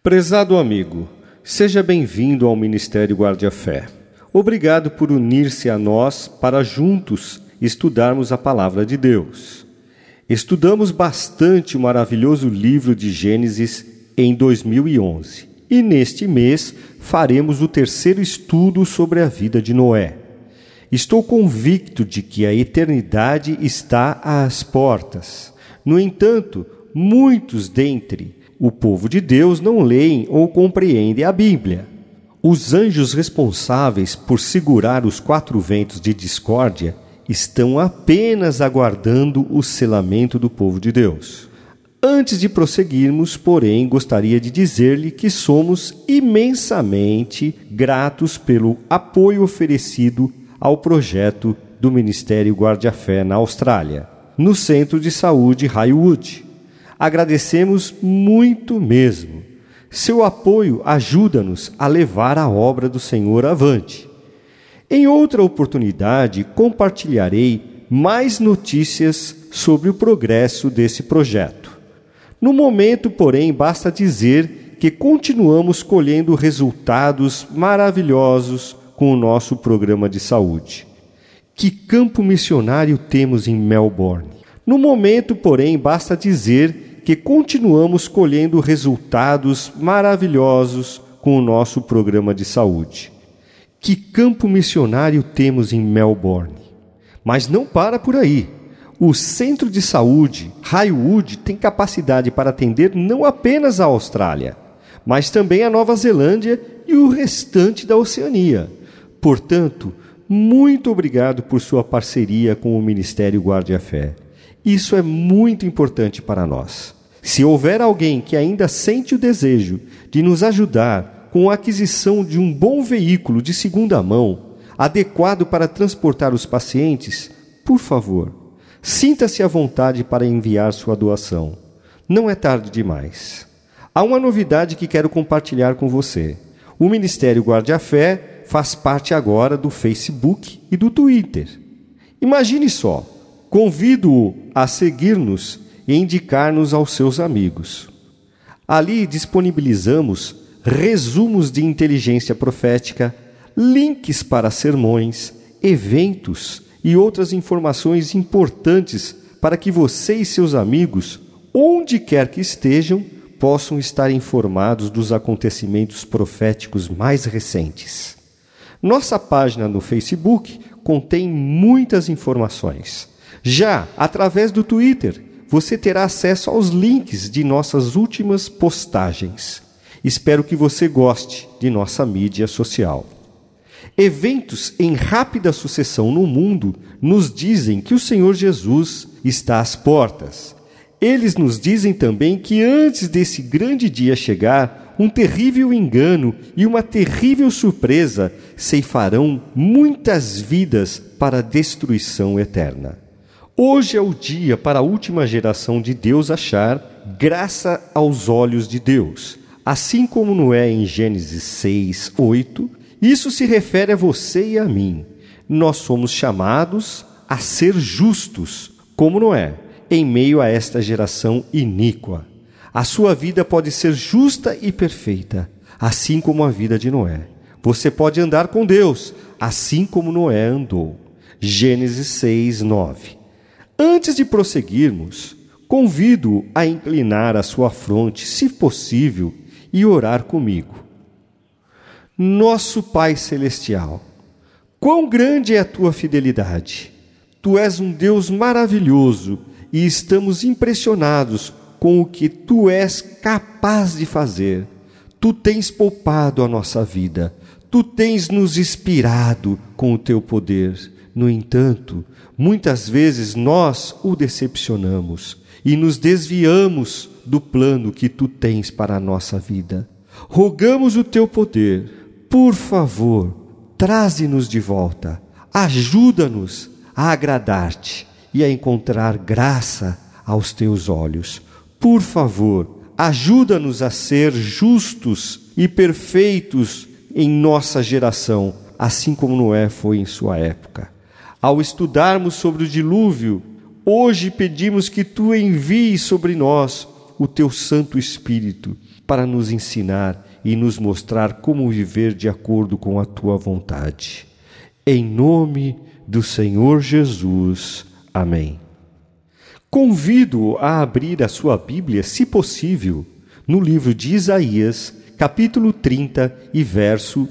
Prezado amigo, seja bem-vindo ao Ministério Guarde a Fé. Obrigado por unir-se a nós para juntos estudarmos a Palavra de Deus. Estudamos bastante o maravilhoso livro de Gênesis em 2011 e neste mês faremos o terceiro estudo sobre a vida de Noé. Estou convicto de que a eternidade está às portas. No entanto, muitos dentre o povo de Deus não leem ou compreendem a Bíblia. Os anjos responsáveis por segurar os quatro ventos de discórdia estão apenas aguardando o selamento do povo de Deus. Antes de prosseguirmos, porém, gostaria de dizer-lhe que somos imensamente gratos pelo apoio oferecido ao projeto do Ministério Guarde a Fé na Austrália, no Centro de Saúde Highwood. Agradecemos muito mesmo. Seu apoio ajuda-nos a levar a obra do Senhor avante. Em outra oportunidade, compartilharei mais notícias sobre o progresso desse projeto. No momento, porém, basta dizer que continuamos colhendo resultados maravilhosos com o nosso programa de saúde. Que campo missionário temos em Melbourne? No momento, porém, basta dizer que continuamos colhendo resultados maravilhosos com o nosso programa de saúde. Que campo missionário temos em Melbourne? Mas não para por aí. O Centro de Saúde Highwood tem capacidade para atender não apenas a Austrália, mas também a Nova Zelândia e o restante da Oceania. Portanto, muito obrigado por sua parceria com o Ministério Guarde a Fé. Isso é muito importante para nós. Se houver alguém que ainda sente o desejo de nos ajudar com a aquisição de um bom veículo de segunda mão, adequado para transportar os pacientes, por favor, sinta-se à vontade para enviar sua doação. Não é tarde demais. Há uma novidade que quero compartilhar com você. O Ministério Guarde a Fé faz parte agora do Facebook e do Twitter. Imagine só, convido-o a seguir-nos e indicar-nos aos seus amigos. Ali disponibilizamos resumos de inteligência profética, links para sermões, eventos e outras informações importantes para que você e seus amigos, onde quer que estejam, possam estar informados dos acontecimentos proféticos mais recentes. Nossa página no Facebook contém muitas informações. Já através do Twitter, você terá acesso aos links de nossas últimas postagens. Espero que você goste de nossa mídia social. Eventos em rápida sucessão no mundo nos dizem que o Senhor Jesus está às portas. Eles nos dizem também que antes desse grande dia chegar, um terrível engano e uma terrível surpresa ceifarão muitas vidas para a destruição eterna. Hoje é o dia para a última geração de Deus achar graça aos olhos de Deus. Assim como Noé em Gênesis 6, 8, isso se refere a você e a mim. Nós somos chamados a ser justos, como Noé, em meio a esta geração iníqua. A sua vida pode ser justa e perfeita, assim como a vida de Noé. Você pode andar com Deus, assim como Noé andou. Gênesis 6, 9. Antes de prosseguirmos, convido-o a inclinar a sua fronte, se possível, e orar comigo. Nosso Pai Celestial, quão grande é a tua fidelidade! Tu és um Deus maravilhoso e estamos impressionados com o que tu és capaz de fazer. Tu tens poupado a nossa vida, tu tens nos inspirado com o teu poder. No entanto, muitas vezes nós o decepcionamos e nos desviamos do plano que tu tens para a nossa vida. Rogamos o teu poder, por favor, traze-nos de volta, ajuda-nos a agradar-te e a encontrar graça aos teus olhos. Por favor, ajuda-nos a ser justos e perfeitos em nossa geração, assim como Noé foi em sua época. Ao estudarmos sobre o dilúvio, hoje pedimos que tu envies sobre nós o teu Santo Espírito para nos ensinar e nos mostrar como viver de acordo com a tua vontade. Em nome do Senhor Jesus. Amém. Convido-o a abrir a sua Bíblia, se possível, no livro de Isaías, capítulo 30 e verso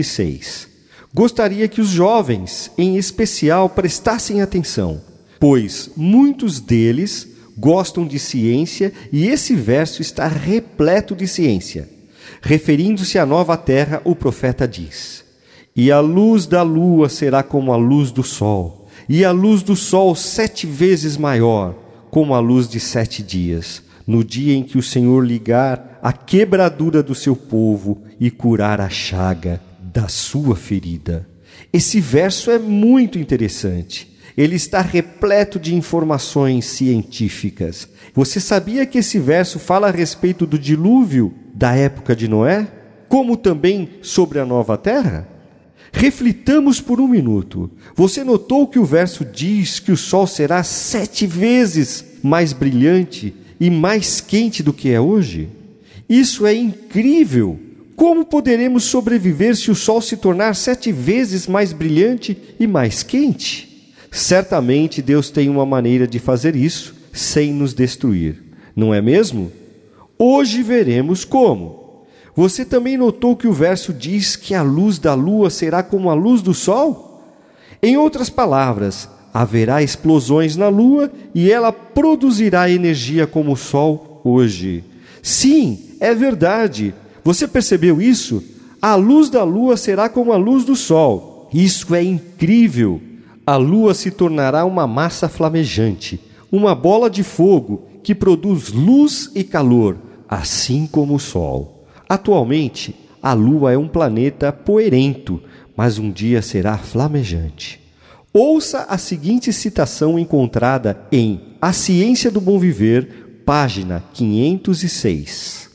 26. Gostaria que os jovens, em especial, prestassem atenção, pois muitos deles gostam de ciência e esse verso está repleto de ciência. Referindo-se à nova terra, o profeta diz: E a luz da lua será como a luz do sol, e a luz do sol 7 vezes maior, como a luz de 7 dias, no dia em que o Senhor ligar a quebradura do seu povo e curar a chaga da sua ferida. Esse verso é muito interessante. Ele está repleto de informações científicas. Você sabia que esse verso fala a respeito do dilúvio da época de Noé? Como também sobre a nova terra? Reflitamos por um minuto. Você notou que o verso diz que o sol será 7 vezes mais brilhante e mais quente do que é hoje? Isso é incrível! Como poderemos sobreviver se o sol se tornar 7 vezes mais brilhante e mais quente? Certamente Deus tem uma maneira de fazer isso sem nos destruir, não é mesmo? Hoje veremos como. Você também notou que o verso diz que a luz da lua será como a luz do sol? Em outras palavras, haverá explosões na lua e ela produzirá energia como o sol hoje. Sim, é verdade. Você percebeu isso? A luz da lua será como a luz do sol. Isso é incrível! A lua se tornará uma massa flamejante, uma bola de fogo que produz luz e calor, assim como o sol. Atualmente, a lua é um planeta poeirento, mas um dia será flamejante. Ouça a seguinte citação encontrada em A Ciência do Bom Viver, página 506.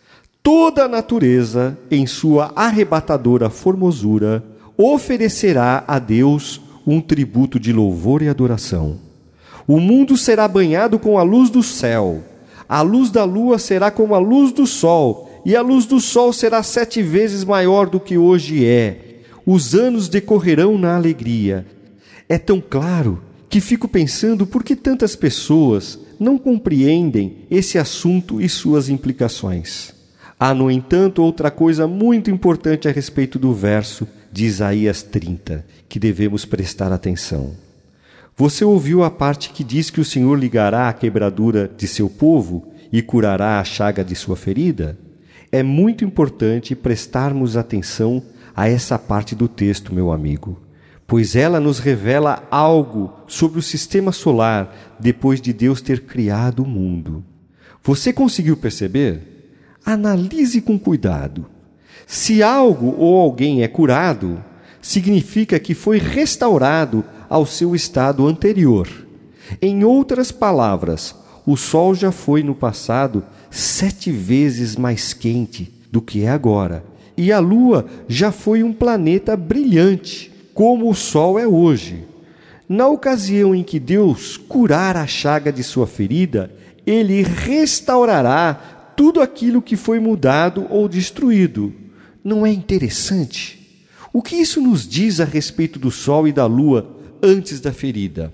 Toda a natureza, em sua arrebatadora formosura, oferecerá a Deus um tributo de louvor e adoração. O mundo será banhado com a luz do céu. A luz da lua será como a luz do sol, e a luz do sol será 7 vezes maior do que hoje é. Os anos decorrerão na alegria. É tão claro que fico pensando por que tantas pessoas não compreendem esse assunto e suas implicações. Há, no entanto, outra coisa muito importante a respeito do verso de Isaías 30, que devemos prestar atenção. Você ouviu a parte que diz que o Senhor ligará a quebradura de seu povo e curará a chaga de sua ferida? É muito importante prestarmos atenção a essa parte do texto, meu amigo, pois ela nos revela algo sobre o sistema solar depois de Deus ter criado o mundo. Você conseguiu perceber? Analise com cuidado. Se algo ou alguém é curado, significa que foi restaurado ao seu estado anterior. Em outras palavras, o sol já foi no passado 7 vezes mais quente do que é agora, e a lua já foi um planeta brilhante, como o sol é hoje. Na ocasião em que Deus curar a chaga de sua ferida, Ele restaurará tudo aquilo que foi mudado ou destruído. Não é interessante? O que isso nos diz a respeito do sol e da lua antes da ferida?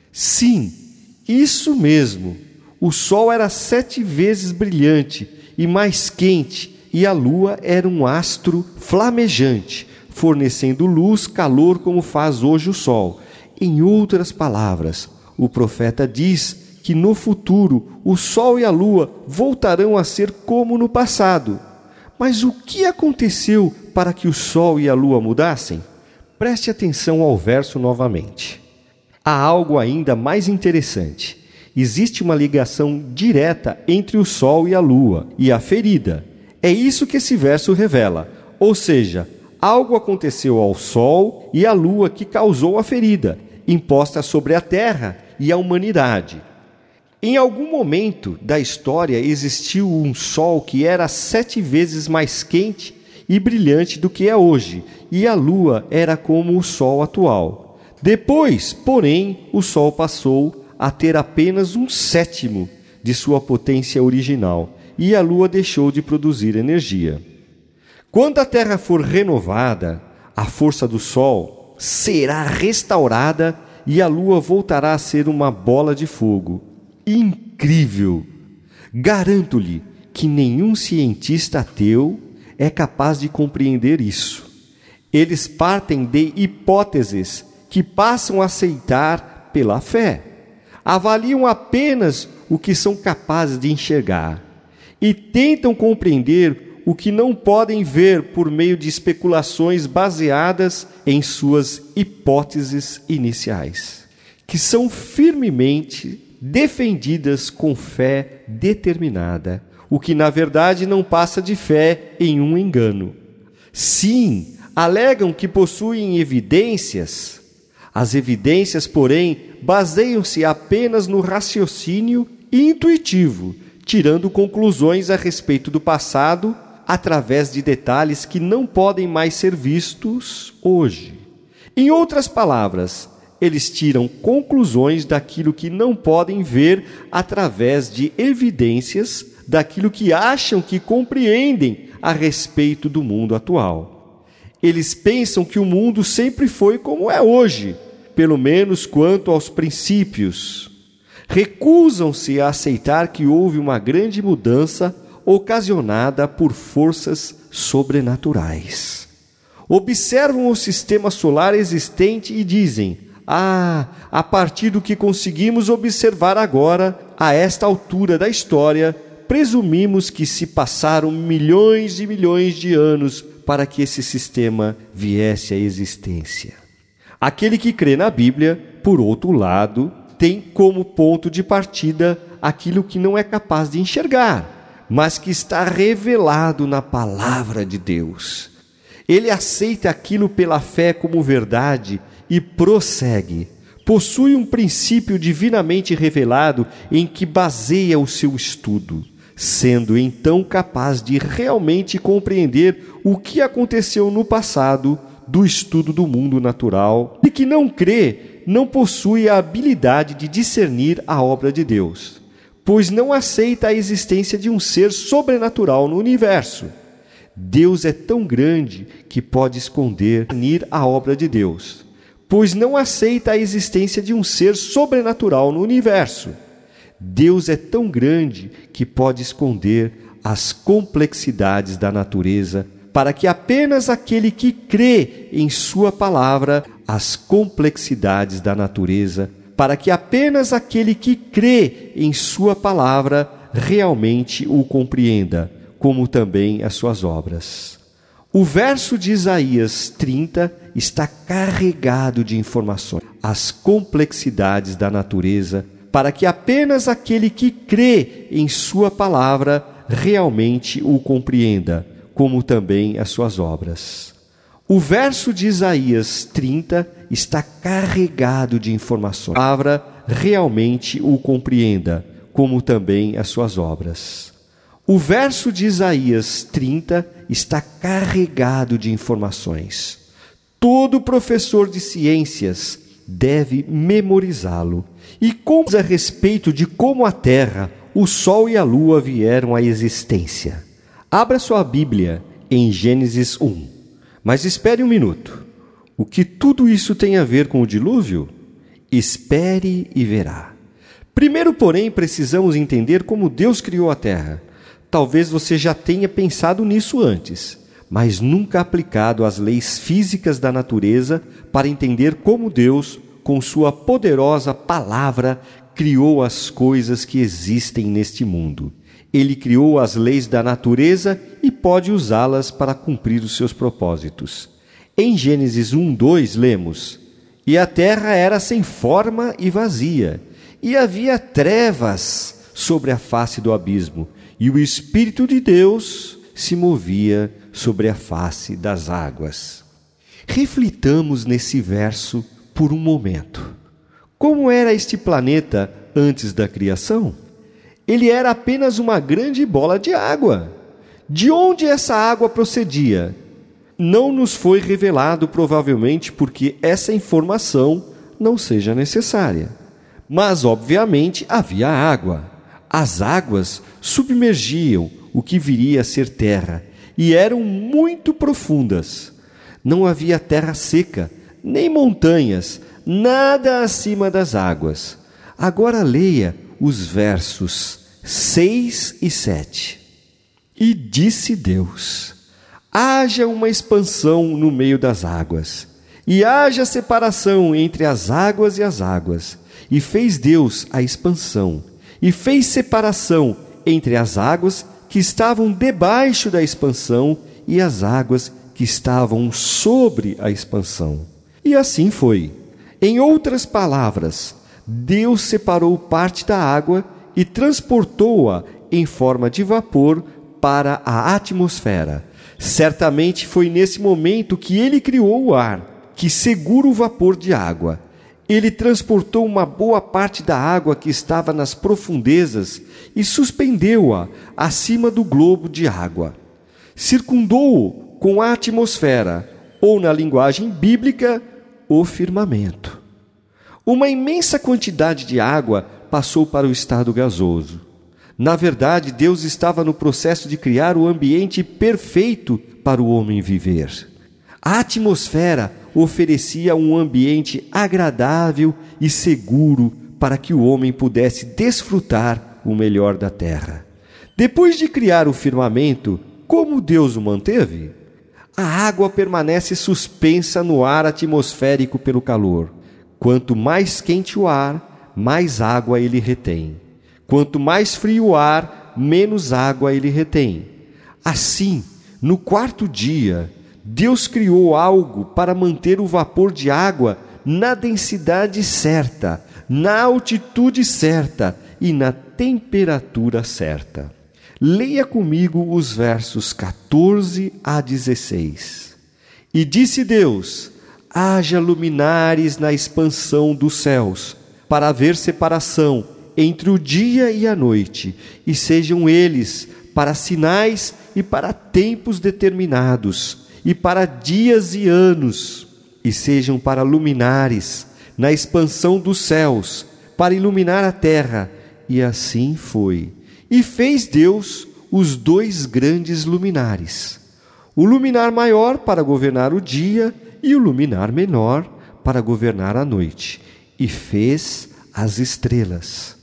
Sim, isso mesmo. O sol era 7 vezes brilhante e mais quente, e a lua era um astro flamejante, fornecendo luz, calor, como faz hoje o sol. Em outras palavras, o profeta diz que no futuro o sol e a lua voltarão a ser como no passado. Mas o que aconteceu para que o sol e a lua mudassem? Preste atenção ao verso novamente. Há algo ainda mais interessante. Existe uma ligação direta entre o sol e a lua e a ferida. É isso que esse verso revela. Ou seja, algo aconteceu ao sol e à lua que causou a ferida, imposta sobre a terra e a humanidade. Em algum momento da história existiu um sol que era 7 vezes mais quente e brilhante do que é hoje, e a lua era como o sol atual. Depois, porém, o sol passou a ter apenas 1/7 de sua potência original, e a Lua deixou de produzir energia. Quando a Terra for renovada, a força do Sol será restaurada e a Lua voltará a ser uma bola de fogo. Incrível! Garanto-lhe que nenhum cientista ateu é capaz de compreender isso. Eles partem de hipóteses que passam a aceitar pela fé. Avaliam apenas o que são capazes de enxergar e tentam compreender o que não podem ver por meio de especulações baseadas em suas hipóteses iniciais, que são firmemente defendidas com fé determinada, o que na verdade não passa de fé em um engano. Sim, alegam que possuem evidências. As evidências, porém, baseiam-se apenas no raciocínio intuitivo, tirando conclusões a respeito do passado através de detalhes que não podem mais ser vistos hoje. Em outras palavras, eles tiram conclusões daquilo que não podem ver através de evidências daquilo que acham que compreendem a respeito do mundo atual. Eles pensam que o mundo sempre foi como é hoje, pelo menos quanto aos princípios. Recusam-se a aceitar que houve uma grande mudança ocasionada por forças sobrenaturais. Observam o sistema solar existente e dizem: a partir do que conseguimos observar agora, a esta altura da história, presumimos que se passaram milhões e milhões de anos para que esse sistema viesse à existência. Aquele que crê na Bíblia, por outro lado, tem como ponto de partida aquilo que não é capaz de enxergar, mas que está revelado na palavra de Deus. Ele aceita aquilo pela fé como verdade e prossegue. Possui um princípio divinamente revelado em que baseia o seu estudo, sendo então capaz de realmente compreender o que aconteceu no passado do estudo do mundo natural. E que não crê, não possui a habilidade de discernir a obra de Deus, pois não aceita a existência de um ser sobrenatural no universo. Deus é tão grande que pode esconder a obra de Deus, pois não aceita a existência de um ser sobrenatural no universo. Deus é tão grande que pode esconder as complexidades da natureza, para que apenas aquele que crê em sua palavra, as complexidades da natureza, para que apenas aquele que crê em sua palavra realmente o compreenda, como também as suas obras. O verso de Isaías 30 está carregado de informações, as complexidades da natureza, para que apenas aquele que crê em sua palavra realmente o compreenda, como também as suas obras. O verso de Isaías 30 está carregado de informações, a palavra realmente o compreenda, como também as suas obras. O verso de Isaías 30 está carregado de informações. Todo professor de ciências deve memorizá-lo e conta a respeito de como a Terra, o Sol e a Lua vieram à existência. Abra sua Bíblia em Gênesis 1. Mas espere um minuto. O que tudo isso tem a ver com o dilúvio? Espere e verá. Primeiro, porém, precisamos entender como Deus criou a Terra. Talvez você já tenha pensado nisso antes, mas nunca aplicado as leis físicas da natureza para entender como Deus, com sua poderosa palavra, criou as coisas que existem neste mundo. Ele criou as leis da natureza e pode usá-las para cumprir os seus propósitos. Em Gênesis 1:2 lemos: E a terra era sem forma e vazia, e havia trevas sobre a face do abismo, e o Espírito de Deus se movia sobre a face das águas. Reflitamos nesse verso por um momento. Como era este planeta antes da criação? Ele era apenas uma grande bola de água. De onde essa água procedia? Não nos foi revelado, provavelmente porque essa informação não seja necessária. Mas, obviamente, havia água. As águas submergiam o que viria a ser terra e eram muito profundas. Não havia terra seca, nem montanhas, nada acima das águas. Agora leia os versos 6 e 7. E disse Deus: haja uma expansão no meio das águas, e haja separação entre as águas e as águas. E fez Deus a expansão, e fez separação entre as águas que estavam debaixo da expansão e as águas que estavam sobre a expansão. E assim foi. Em outras palavras, Deus separou parte da água e transportou-a em forma de vapor para a atmosfera. Certamente foi nesse momento que ele criou o ar, que segura o vapor de água. Ele transportou uma boa parte da água que estava nas profundezas e suspendeu-a acima do globo de água. Circundou-o com a atmosfera, ou na linguagem bíblica, o firmamento. Uma imensa quantidade de água passou para o estado gasoso. Na verdade, Deus estava no processo de criar o ambiente perfeito para o homem viver. A atmosfera oferecia um ambiente agradável e seguro para que o homem pudesse desfrutar o melhor da terra. Depois de criar o firmamento, como Deus o manteve? A água permanece suspensa no ar atmosférico pelo calor. Quanto mais quente o ar, mais água ele retém. Quanto mais frio o ar, menos água ele retém. Assim, no quarto dia, Deus criou algo para manter o vapor de água na densidade certa, na altitude certa e na temperatura certa. Leia comigo os versos 14 a 16. E disse Deus: haja luminares na expansão dos céus, para haver separação entre o dia e a noite, e sejam eles para sinais e para tempos determinados, e para dias e anos, e sejam para luminares na expansão dos céus, para iluminar a terra. E assim foi. E fez Deus os 2 grandes luminares, o luminar maior para governar o dia e o luminar menor para governar a noite. E fez as estrelas,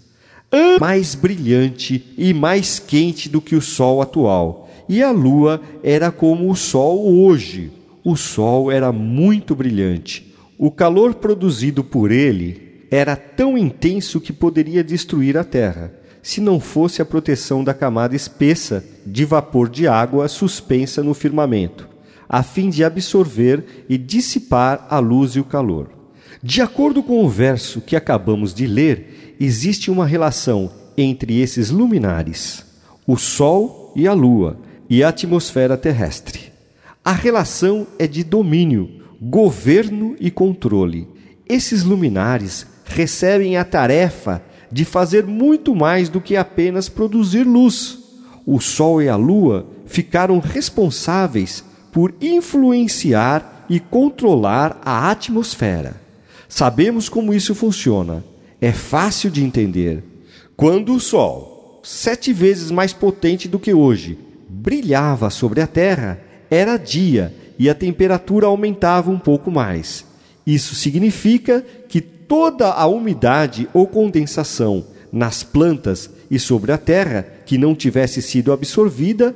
mais brilhante e mais quente do que o sol atual. E a lua era como o sol hoje. O sol era muito brilhante. O calor produzido por ele era tão intenso que poderia destruir a terra, se não fosse a proteção da camada espessa de vapor de água suspensa no firmamento, a fim de absorver e dissipar a luz e o calor. De acordo com o verso que acabamos de ler, existe uma relação entre esses luminares, o sol e a lua, e a atmosfera terrestre. A relação é de domínio, governo e controle. Esses luminares recebem a tarefa de fazer muito mais do que apenas produzir luz. O sol e a lua ficaram responsáveis por influenciar e controlar a atmosfera. Sabemos como isso funciona. É fácil de entender. Quando o sol, 7 vezes mais potente do que hoje, brilhava sobre a terra, era dia e a temperatura aumentava um pouco mais. Isso significa que toda a umidade ou condensação nas plantas e sobre a terra que não tivesse sido absorvida,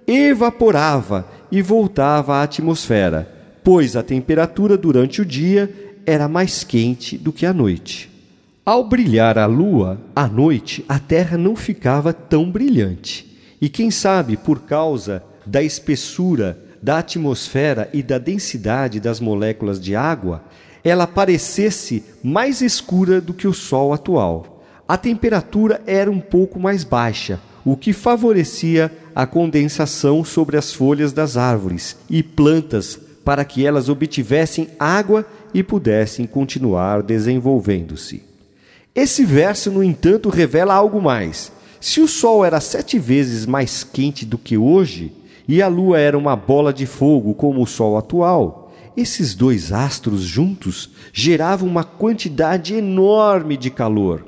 evaporava e voltava à atmosfera, pois a temperatura durante o dia era mais quente do que à noite. Ao brilhar a lua, à noite a terra não ficava tão brilhante. E quem sabe, por causa da espessura da atmosfera e da densidade das moléculas de água, ela parecesse mais escura do que o sol atual. A temperatura era um pouco mais baixa, o que favorecia a condensação sobre as folhas das árvores e plantas para que elas obtivessem água e pudessem continuar desenvolvendo-se. Esse verso, no entanto, revela algo mais. Se o sol era 7 vezes mais quente do que hoje, e a lua era uma bola de fogo como o sol atual, esses 2 astros juntos geravam uma quantidade enorme de calor.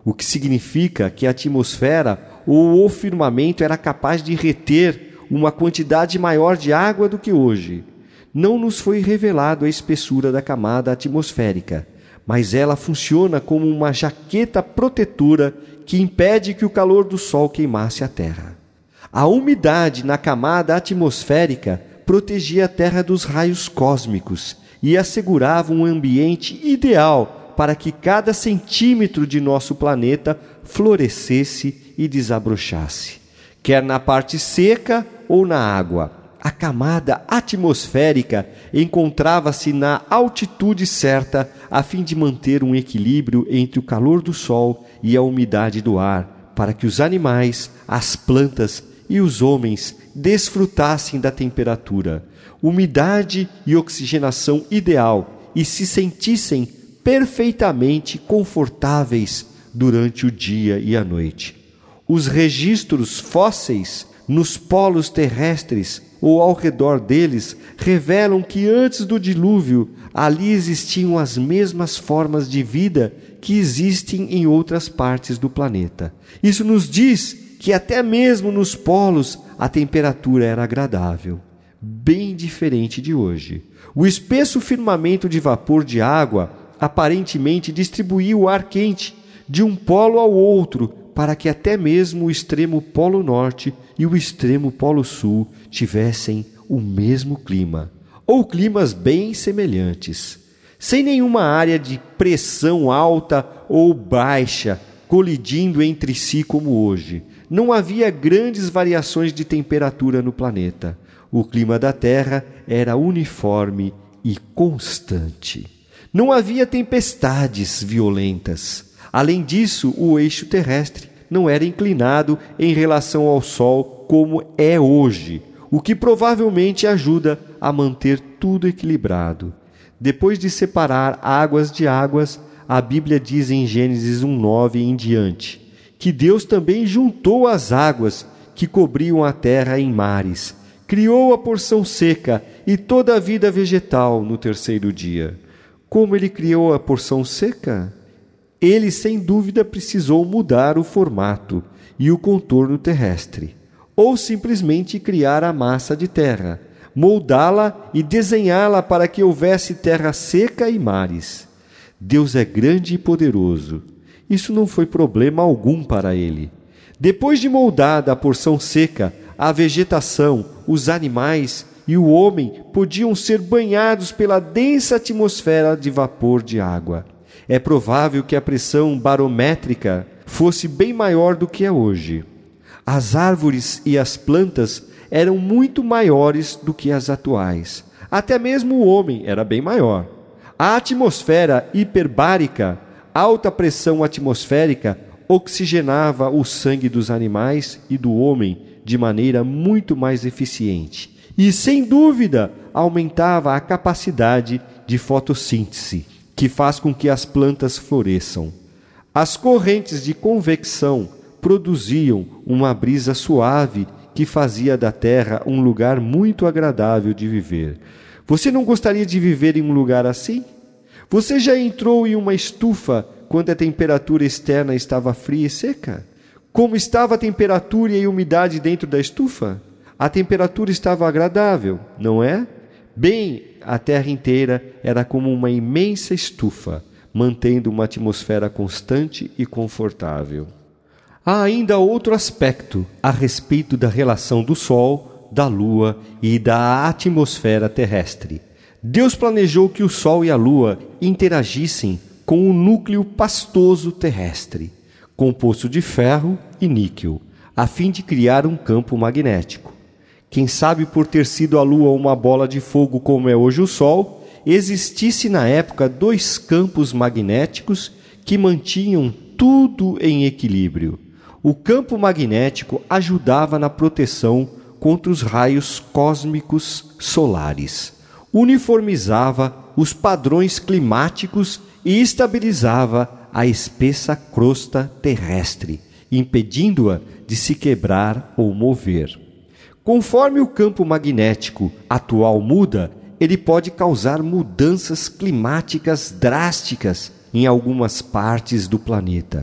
o que significa que a atmosfera ou o firmamento era capaz de reter uma quantidade maior de água do que hoje. Não nos foi revelado a espessura da camada atmosférica, mas ela funciona como uma jaqueta protetora que impede que o calor do Sol queimasse a Terra. A umidade na camada atmosférica protegia a Terra dos raios cósmicos e assegurava um ambiente ideal para que cada centímetro de nosso planeta florescesse e desabrochasse. Quer na parte seca ou na água, a camada atmosférica encontrava-se na altitude certa a fim de manter um equilíbrio entre o calor do Sol e a umidade do ar, para que os animais, as plantas e os homens desfrutassem da temperatura, umidade e oxigenação ideal e se sentissem perfeitamente confortáveis durante o dia e a noite. Os registros fósseis nos polos terrestres ou ao redor deles revelam que antes do dilúvio ali existiam as mesmas formas de vida que existem em outras partes do planeta. Isso nos diz que até mesmo nos polos a temperatura era agradável, bem diferente de hoje. O espesso firmamento de vapor de água aparentemente distribuía o ar quente de um polo ao outro, para que até mesmo o extremo polo norte e o extremo polo sul tivessem o mesmo clima, ou climas bem semelhantes, sem nenhuma área de pressão alta ou baixa colidindo entre si como hoje. Não havia grandes variações de temperatura no planeta. O clima da Terra era uniforme e constante. Não havia tempestades violentas. Além disso, o eixo terrestre não era inclinado em relação ao Sol como é hoje, o que provavelmente ajuda a manter tudo equilibrado. Depois de separar águas de águas, a Bíblia diz em Gênesis 1:9 em diante, que Deus também juntou as águas que cobriam a terra em mares, criou a porção seca e toda a vida vegetal no terceiro dia. Como ele criou a porção seca? Ele, sem dúvida, precisou mudar o formato e o contorno terrestre, ou simplesmente criar a massa de terra, moldá-la e desenhá-la para que houvesse terra seca e mares. Deus é grande e poderoso. Isso não foi problema algum para ele. Depois de moldada a porção seca, a vegetação, os animais e o homem podiam ser banhados pela densa atmosfera de vapor de água. É provável que a pressão barométrica fosse bem maior do que é hoje. As árvores e as plantas eram muito maiores do que as atuais. Até mesmo o homem era bem maior. A atmosfera hiperbárica, alta pressão atmosférica, oxigenava o sangue dos animais e do homem de maneira muito mais eficiente. E, sem dúvida, aumentava a capacidade de fotossíntese, que faz com que as plantas floresçam. As correntes de convecção produziam uma brisa suave que fazia da terra um lugar muito agradável de viver. Você não gostaria de viver em um lugar assim? Você já entrou em uma estufa quando a temperatura externa estava fria e seca? Como estava a temperatura e a umidade dentro da estufa? A temperatura estava agradável, não é? Bem, a Terra inteira era como uma imensa estufa, mantendo uma atmosfera constante e confortável. Há ainda outro aspecto a respeito da relação do Sol, da Lua e da atmosfera terrestre. Deus planejou que o Sol e a Lua interagissem com o núcleo pastoso terrestre, composto de ferro e níquel, a fim de criar um campo magnético. Quem sabe, por ter sido a Lua uma bola de fogo como é hoje o Sol, existisse na época dois campos magnéticos que mantinham tudo em equilíbrio. O campo magnético ajudava na proteção contra os raios cósmicos solares, uniformizava os padrões climáticos e estabilizava a espessa crosta terrestre, impedindo-a de se quebrar ou mover. Conforme o campo magnético atual muda, ele pode causar mudanças climáticas drásticas em algumas partes do planeta,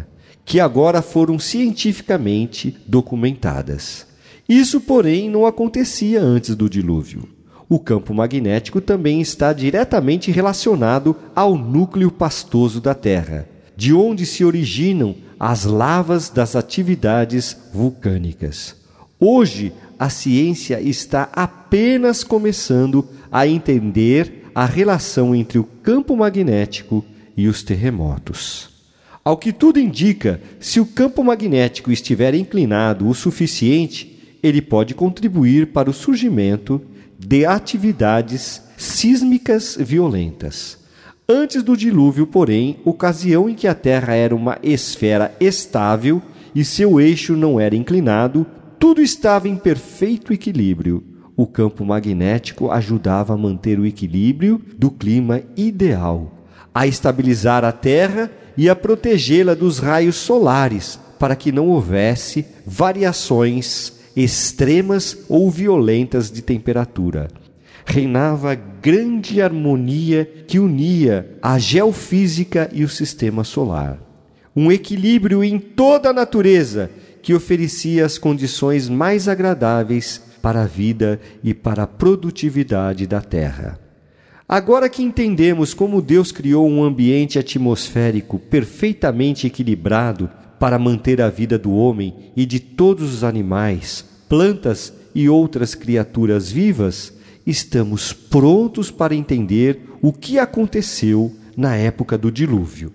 que agora foram cientificamente documentadas. Isso, porém, não acontecia antes do dilúvio. O campo magnético também está diretamente relacionado ao núcleo pastoso da Terra, de onde se originam as lavas das atividades vulcânicas. Hoje, a ciência está apenas começando a entender a relação entre o campo magnético e os terremotos. Ao que tudo indica, se o campo magnético estiver inclinado o suficiente, ele pode contribuir para o surgimento de atividades sísmicas violentas. Antes do dilúvio, porém, ocasião em que a Terra era uma esfera estável e seu eixo não era inclinado, tudo estava em perfeito equilíbrio. O campo magnético ajudava a manter o equilíbrio do clima ideal, a estabilizar a Terra e a protegê-la dos raios solares, para que não houvesse variações extremas ou violentas de temperatura. Reinava grande harmonia que unia a geofísica e o sistema solar. Um equilíbrio em toda a natureza que oferecia as condições mais agradáveis para a vida e para a produtividade da Terra. Agora que entendemos como Deus criou um ambiente atmosférico perfeitamente equilibrado para manter a vida do homem e de todos os animais, plantas e outras criaturas vivas, estamos prontos para entender o que aconteceu na época do dilúvio.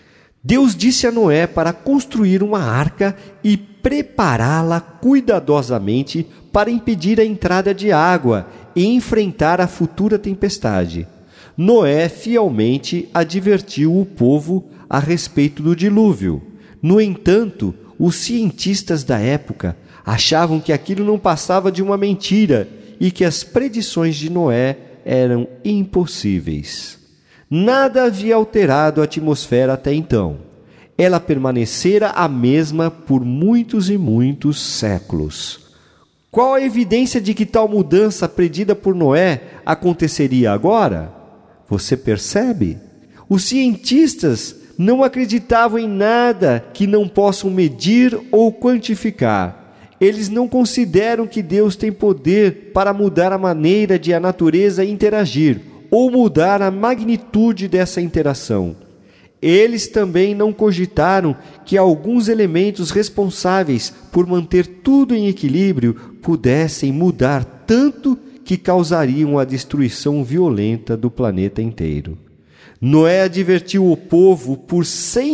Deus disse a Noé para construir uma arca e prepará-la cuidadosamente para impedir a entrada de água e enfrentar a futura tempestade. Noé fielmente advertiu o povo a respeito do dilúvio. No entanto, os cientistas da época achavam que aquilo não passava de uma mentira e que as predições de Noé eram impossíveis. Nada havia alterado a atmosfera até então. Ela permanecera a mesma por muitos e muitos séculos. Qual a evidência de que tal mudança predita por Noé aconteceria agora? Você percebe? Os cientistas não acreditavam em nada que não possam medir ou quantificar. Eles não consideram que Deus tem poder para mudar a maneira de a natureza interagir ou mudar a magnitude dessa interação. Eles também não cogitaram que alguns elementos responsáveis por manter tudo em equilíbrio pudessem mudar tanto que causariam a destruição violenta do planeta inteiro. Noé advertiu o povo por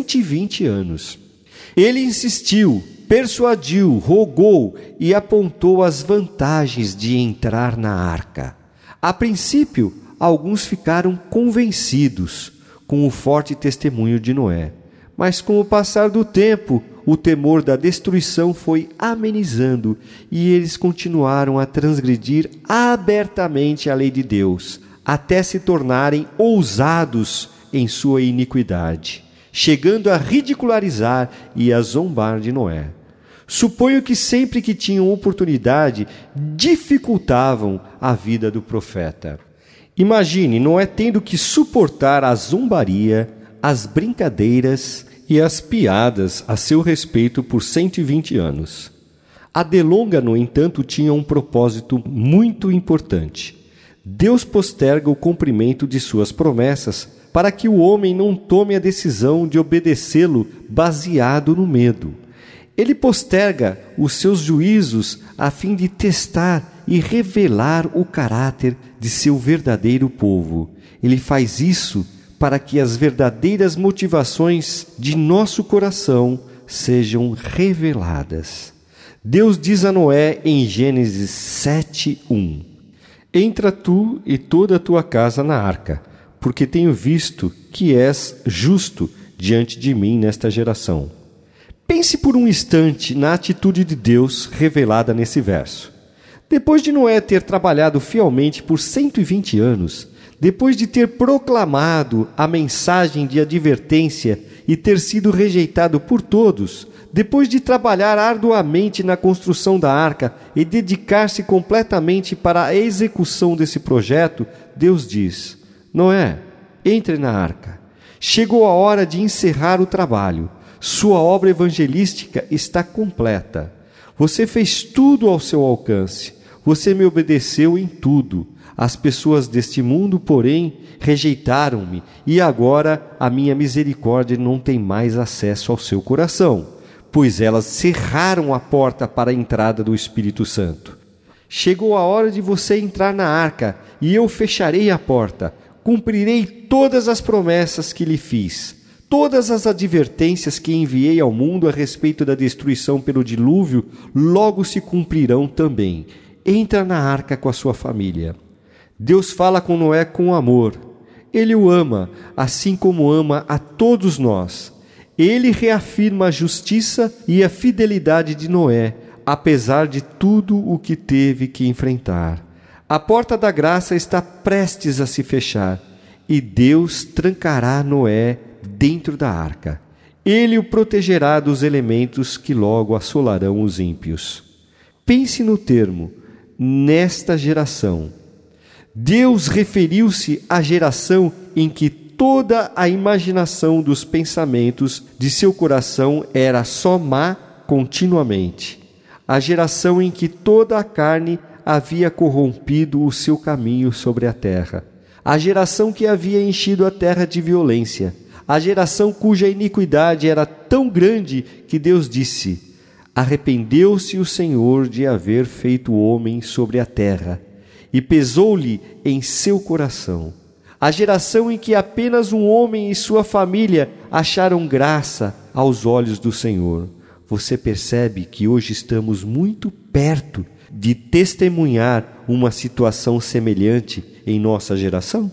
120 anos. Ele insistiu, persuadiu, rogou e apontou as vantagens de entrar na arca. A princípio, alguns ficaram convencidos com o forte testemunho de Noé. Mas com o passar do tempo, o temor da destruição foi amenizando e eles continuaram a transgredir abertamente a lei de Deus, até se tornarem ousados em sua iniquidade, chegando a ridicularizar e a zombar de Noé. Suponho que sempre que tinham oportunidade, dificultavam a vida do profeta. Imagine Noé tendo que suportar a zombaria, as brincadeiras e as piadas a seu respeito por 120 anos. A delonga, no entanto, tinha um propósito muito importante. Deus posterga o cumprimento de suas promessas para que o homem não tome a decisão de obedecê-lo baseado no medo. Ele posterga os seus juízos a fim de testar e revelar o caráter de seu verdadeiro povo. Ele faz isso para que as verdadeiras motivações de nosso coração sejam reveladas. Deus diz a Noé em Gênesis 7:1: Entra tu e toda a tua casa na arca, porque tenho visto que és justo diante de mim nesta geração. Pense por um instante na atitude de Deus revelada nesse verso. Depois de Noé ter trabalhado fielmente por 120 anos, depois de ter proclamado a mensagem de advertência e ter sido rejeitado por todos, depois de trabalhar arduamente na construção da arca e dedicar-se completamente para a execução desse projeto, Deus diz: Noé, entre na arca. Chegou a hora de encerrar o trabalho. Sua obra evangelística está completa. Você fez tudo ao seu alcance. Você me obedeceu em tudo. As pessoas deste mundo, porém, rejeitaram-me, e agora a minha misericórdia não tem mais acesso ao seu coração, pois elas cerraram a porta para a entrada do Espírito Santo. Chegou a hora de você entrar na arca, e eu fecharei a porta. Cumprirei todas as promessas que lhe fiz. Todas as advertências que enviei ao mundo a respeito da destruição pelo dilúvio, logo se cumprirão também. Entra na arca com a sua família. Deus fala com Noé com amor. Ele o ama, assim como ama a todos nós. Ele reafirma a justiça e a fidelidade de Noé, apesar de tudo o que teve que enfrentar. A porta da graça está prestes a se fechar, e Deus trancará Noé dentro da arca. Ele o protegerá dos elementos que logo assolarão os ímpios. Pense no termo, nesta geração. Deus referiu-se à geração em que toda a imaginação dos pensamentos de seu coração era só má continuamente. A geração em que toda a carne havia corrompido o seu caminho sobre a terra. A geração que havia enchido a terra de violência. A geração cuja iniquidade era tão grande que Deus disse: arrependeu-se o Senhor de haver feito o homem sobre a terra, e pesou-lhe em seu coração. A geração em que apenas um homem e sua família acharam graça aos olhos do Senhor. Você percebe que hoje estamos muito perto de testemunhar uma situação semelhante em nossa geração?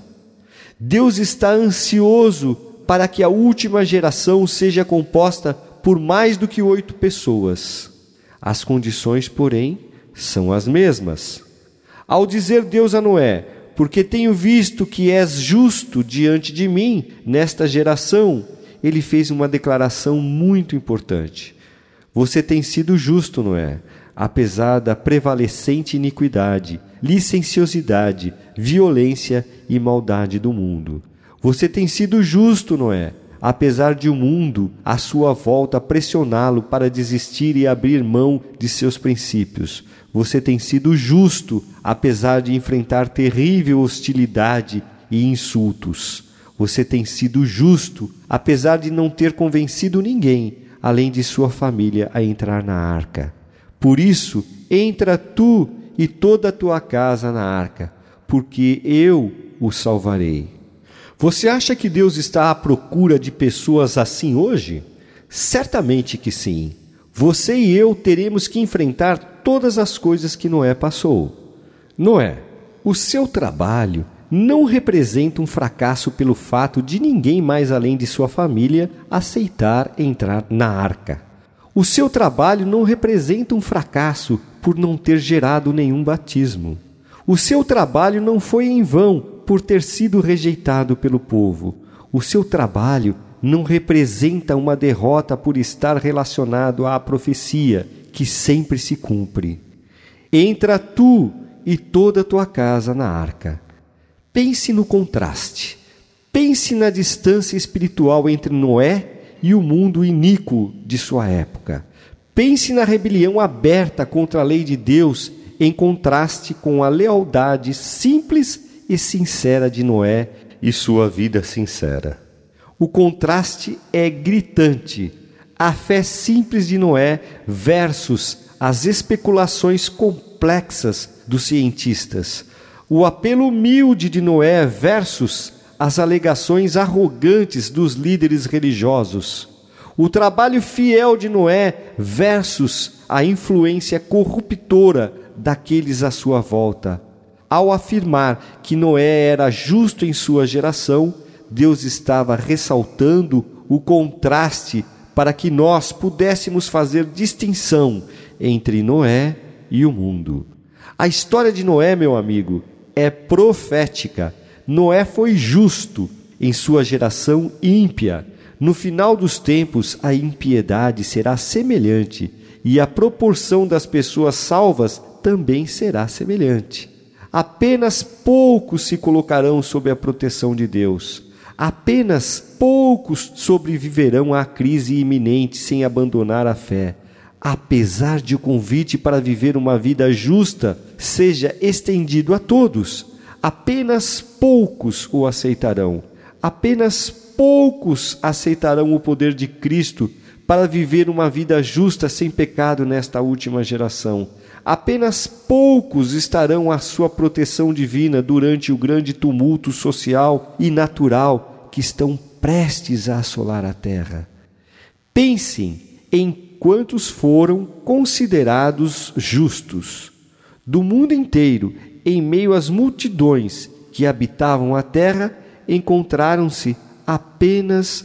Deus está ansioso para que a última geração seja composta por mais do que 8 pessoas. As condições, porém, são as mesmas. Ao dizer Deus a Noé: porque tenho visto que és justo diante de mim nesta geração, ele fez uma declaração muito importante. Você tem sido justo, Noé, apesar da prevalecente iniquidade, licenciosidade, violência e maldade do mundo. Você tem sido justo, Noé, apesar de o mundo à sua volta pressioná-lo para desistir e abrir mão de seus princípios. Você tem sido justo, apesar de enfrentar terrível hostilidade e insultos. Você tem sido justo, apesar de não ter convencido ninguém, além de sua família, a entrar na arca. Por isso, entra tu e toda a tua casa na arca, porque eu o salvarei. Você acha que Deus está à procura de pessoas assim hoje? Certamente que sim. Você e eu teremos que enfrentar todas as coisas que Noé passou. Noé, o seu trabalho não representa um fracasso pelo fato de ninguém mais além de sua família aceitar entrar na arca. O seu trabalho não representa um fracasso por não ter gerado nenhum batismo. O seu trabalho não foi em vão por ter sido rejeitado pelo povo. O seu trabalho não representa uma derrota por estar relacionado à profecia, que sempre se cumpre. Entra tu e toda a tua casa na arca. Pense no contraste. Pense na distância espiritual entre Noé e o mundo iníquo de sua época. Pense na rebelião aberta contra a lei de Deus, em contraste com a lealdade simples e sincera de Noé e sua vida sincera. O contraste é gritante. A fé simples de Noé versus as especulações complexas dos cientistas. O apelo humilde de Noé versus as alegações arrogantes dos líderes religiosos. O trabalho fiel de Noé versus a influência corruptora daqueles à sua volta. Ao afirmar que Noé era justo em sua geração, Deus estava ressaltando o contraste para que nós pudéssemos fazer distinção entre Noé e o mundo. A história de Noé, meu amigo, é profética. Noé foi justo em sua geração ímpia. No final dos tempos, a impiedade será semelhante e a proporção das pessoas salvas também será semelhante. Apenas poucos se colocarão sob a proteção de Deus. Apenas poucos sobreviverão à crise iminente sem abandonar a fé, apesar de o convite para viver uma vida justa seja estendido a todos. Apenas poucos o aceitarão. Apenas poucos aceitarão o poder de Cristo para viver uma vida justa sem pecado nesta última geração. Apenas poucos estarão à sua proteção divina durante o grande tumulto social e natural que estão prestes a assolar a terra. Pensem em quantos foram considerados justos. Do mundo inteiro, em meio às multidões que habitavam a terra, encontraram-se apenas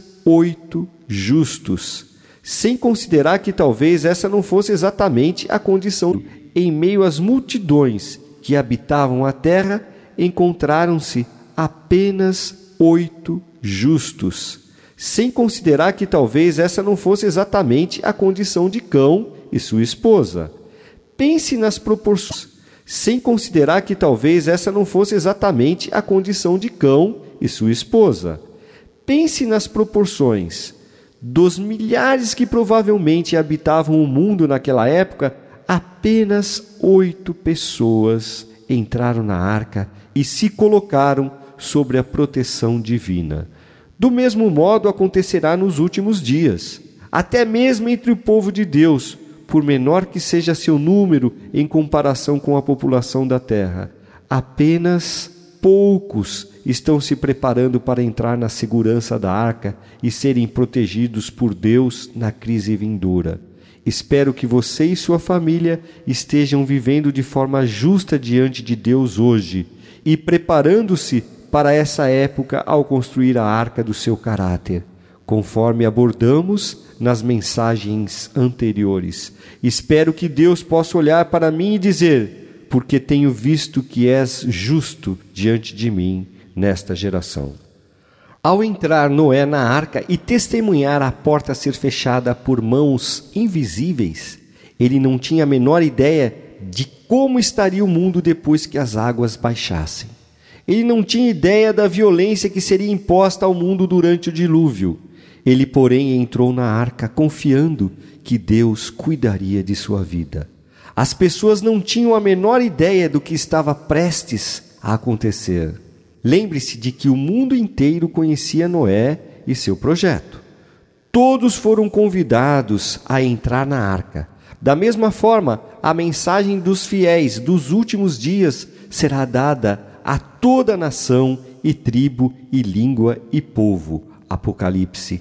8 justos, sem considerar que talvez essa não fosse exatamente a condição. Em meio às multidões que habitavam a terra, encontraram-se apenas 8 justos, sem considerar que talvez essa não fosse exatamente a condição de Cão e sua esposa. Pense nas proporções, sem considerar que talvez essa não fosse exatamente a condição de Cão e sua esposa. Pense nas proporções. Dos milhares que provavelmente habitavam o mundo naquela época, apenas 8 pessoas entraram na arca e se colocaram sobre a proteção divina. Do mesmo modo acontecerá nos últimos dias. Até mesmo entre o povo de Deus, por menor que seja seu número em comparação com a população da terra, apenas poucos estão se preparando para entrar na segurança da arca e serem protegidos por Deus na crise vindoura. Espero que você e sua família estejam vivendo de forma justa diante de Deus hoje e preparando-se para essa época ao construir a arca do seu caráter, conforme abordamos nas mensagens anteriores. Espero que Deus possa olhar para mim e dizer: porque tenho visto que és justo diante de mim nesta geração. Ao entrar Noé na arca e testemunhar a porta ser fechada por mãos invisíveis, ele não tinha a menor ideia de como estaria o mundo depois que as águas baixassem. Ele não tinha ideia da violência que seria imposta ao mundo durante o dilúvio. Ele, porém, entrou na arca confiando que Deus cuidaria de sua vida. As pessoas não tinham a menor ideia do que estava prestes a acontecer. Lembre-se de que o mundo inteiro conhecia Noé e seu projeto. Todos foram convidados a entrar na arca. Da mesma forma, a mensagem dos fiéis dos últimos dias será dada a toda nação e tribo e língua e povo. Apocalipse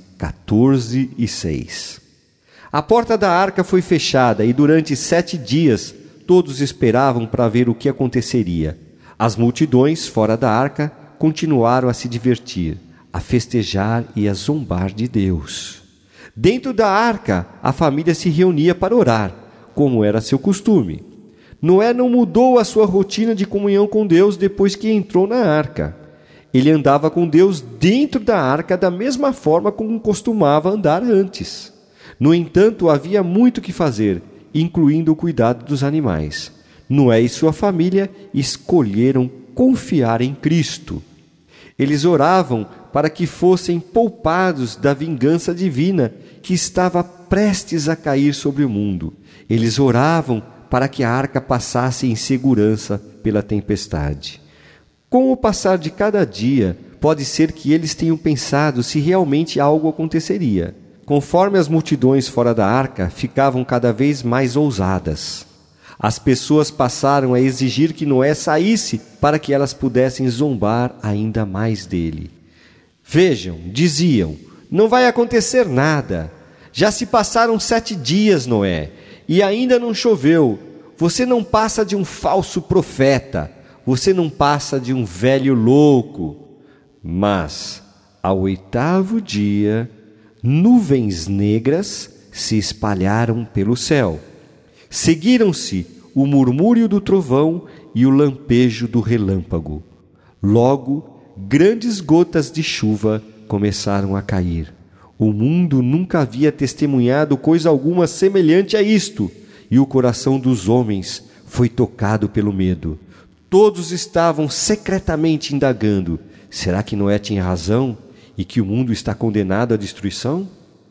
14:6. A porta da arca foi fechada e durante 7 dias todos esperavam para ver o que aconteceria. As multidões fora da arca continuaram a se divertir, a festejar e a zombar de Deus. Dentro da arca, a família se reunia para orar, como era seu costume. Noé não mudou a sua rotina de comunhão com Deus depois que entrou na arca. Ele andava com Deus dentro da arca da mesma forma como costumava andar antes. No entanto, havia muito que fazer, incluindo o cuidado dos animais. Noé e sua família escolheram confiar em Cristo. Eles oravam para que fossem poupados da vingança divina que estava prestes a cair sobre o mundo. Eles oravam para que a arca passasse em segurança pela tempestade. Com o passar de cada dia, pode ser que eles tenham pensado se realmente algo aconteceria. Conforme as multidões fora da arca ficavam cada vez mais ousadas, as pessoas passaram a exigir que Noé saísse para que elas pudessem zombar ainda mais dele. Vejam, diziam, não vai acontecer nada. Já se passaram 7 dias, Noé, e ainda não choveu. Você não passa de um falso profeta. Você não passa de um velho louco. Mas, ao 8º dia, nuvens negras se espalharam pelo céu. Seguiram-se o murmúrio do trovão e o lampejo do relâmpago. Logo, grandes gotas de chuva começaram a cair. O mundo nunca havia testemunhado coisa alguma semelhante a isto, e o coração dos homens foi tocado pelo medo. Todos estavam secretamente indagando: será que Noé tinha razão? e que o mundo está condenado à destruição?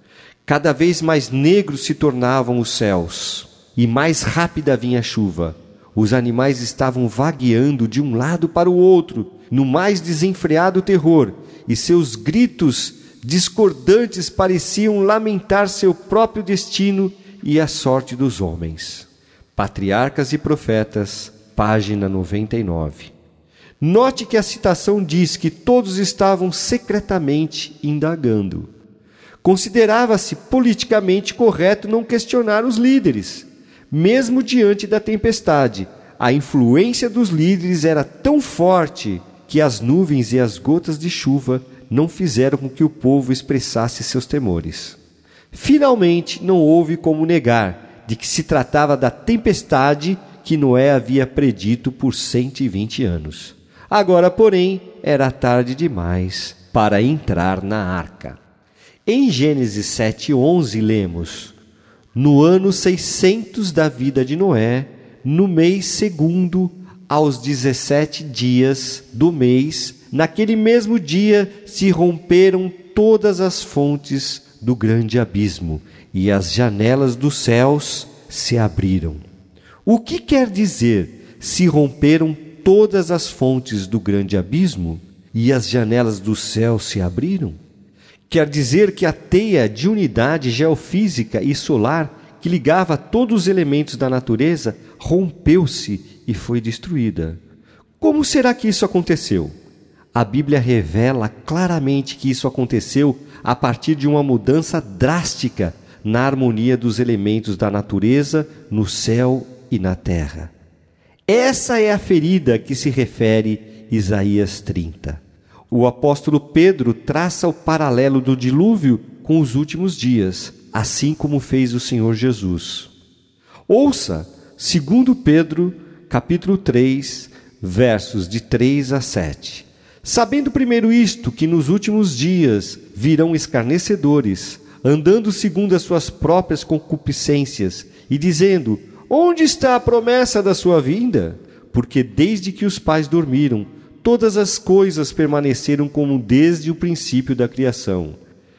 Cada vez mais negros se tornavam os céus, e mais rápida vinha a chuva. Os animais estavam vagueando de um lado para o outro, no mais desenfreado terror, e seus gritos discordantes pareciam lamentar seu próprio destino e a sorte dos homens. Patriarcas e Profetas, página 99. Note que a citação diz que todos estavam secretamente indagando. Considerava-se politicamente correto não questionar os líderes. Mesmo diante da tempestade, a influência dos líderes era tão forte que as nuvens e as gotas de chuva não fizeram com que o povo expressasse seus temores. Finalmente, não houve como negar de que se tratava da tempestade que Noé havia predito por 120 anos. Agora, porém, era tarde demais para entrar na arca. Em Gênesis 7:11 lemos: no ano 600 da vida de Noé, no mês segundo, aos 17 dias do mês, naquele mesmo dia se romperam todas as fontes do grande abismo, e as janelas dos céus se abriram. O que quer dizer se romperam todas as fontes do grande abismo e as janelas do céu se abriram? Quer dizer que a teia de unidade geofísica e solar que ligava todos os elementos da natureza rompeu-se e foi destruída. Como será que isso aconteceu? A Bíblia revela claramente que isso aconteceu a partir de uma mudança drástica na harmonia dos elementos da natureza, no céu e na terra. Essa é a ferida que se refere Isaías 30. O apóstolo Pedro traça o paralelo do dilúvio com os últimos dias, assim como fez o Senhor Jesus. Ouça 2 Pedro, capítulo 3, versos de 3 a 7. Sabendo primeiro isto, que nos últimos dias virão escarnecedores, andando segundo as suas próprias concupiscências, e dizendo: onde está a promessa da sua vinda? Porque desde que os pais dormiram, todas as coisas permaneceram como desde o princípio da criação.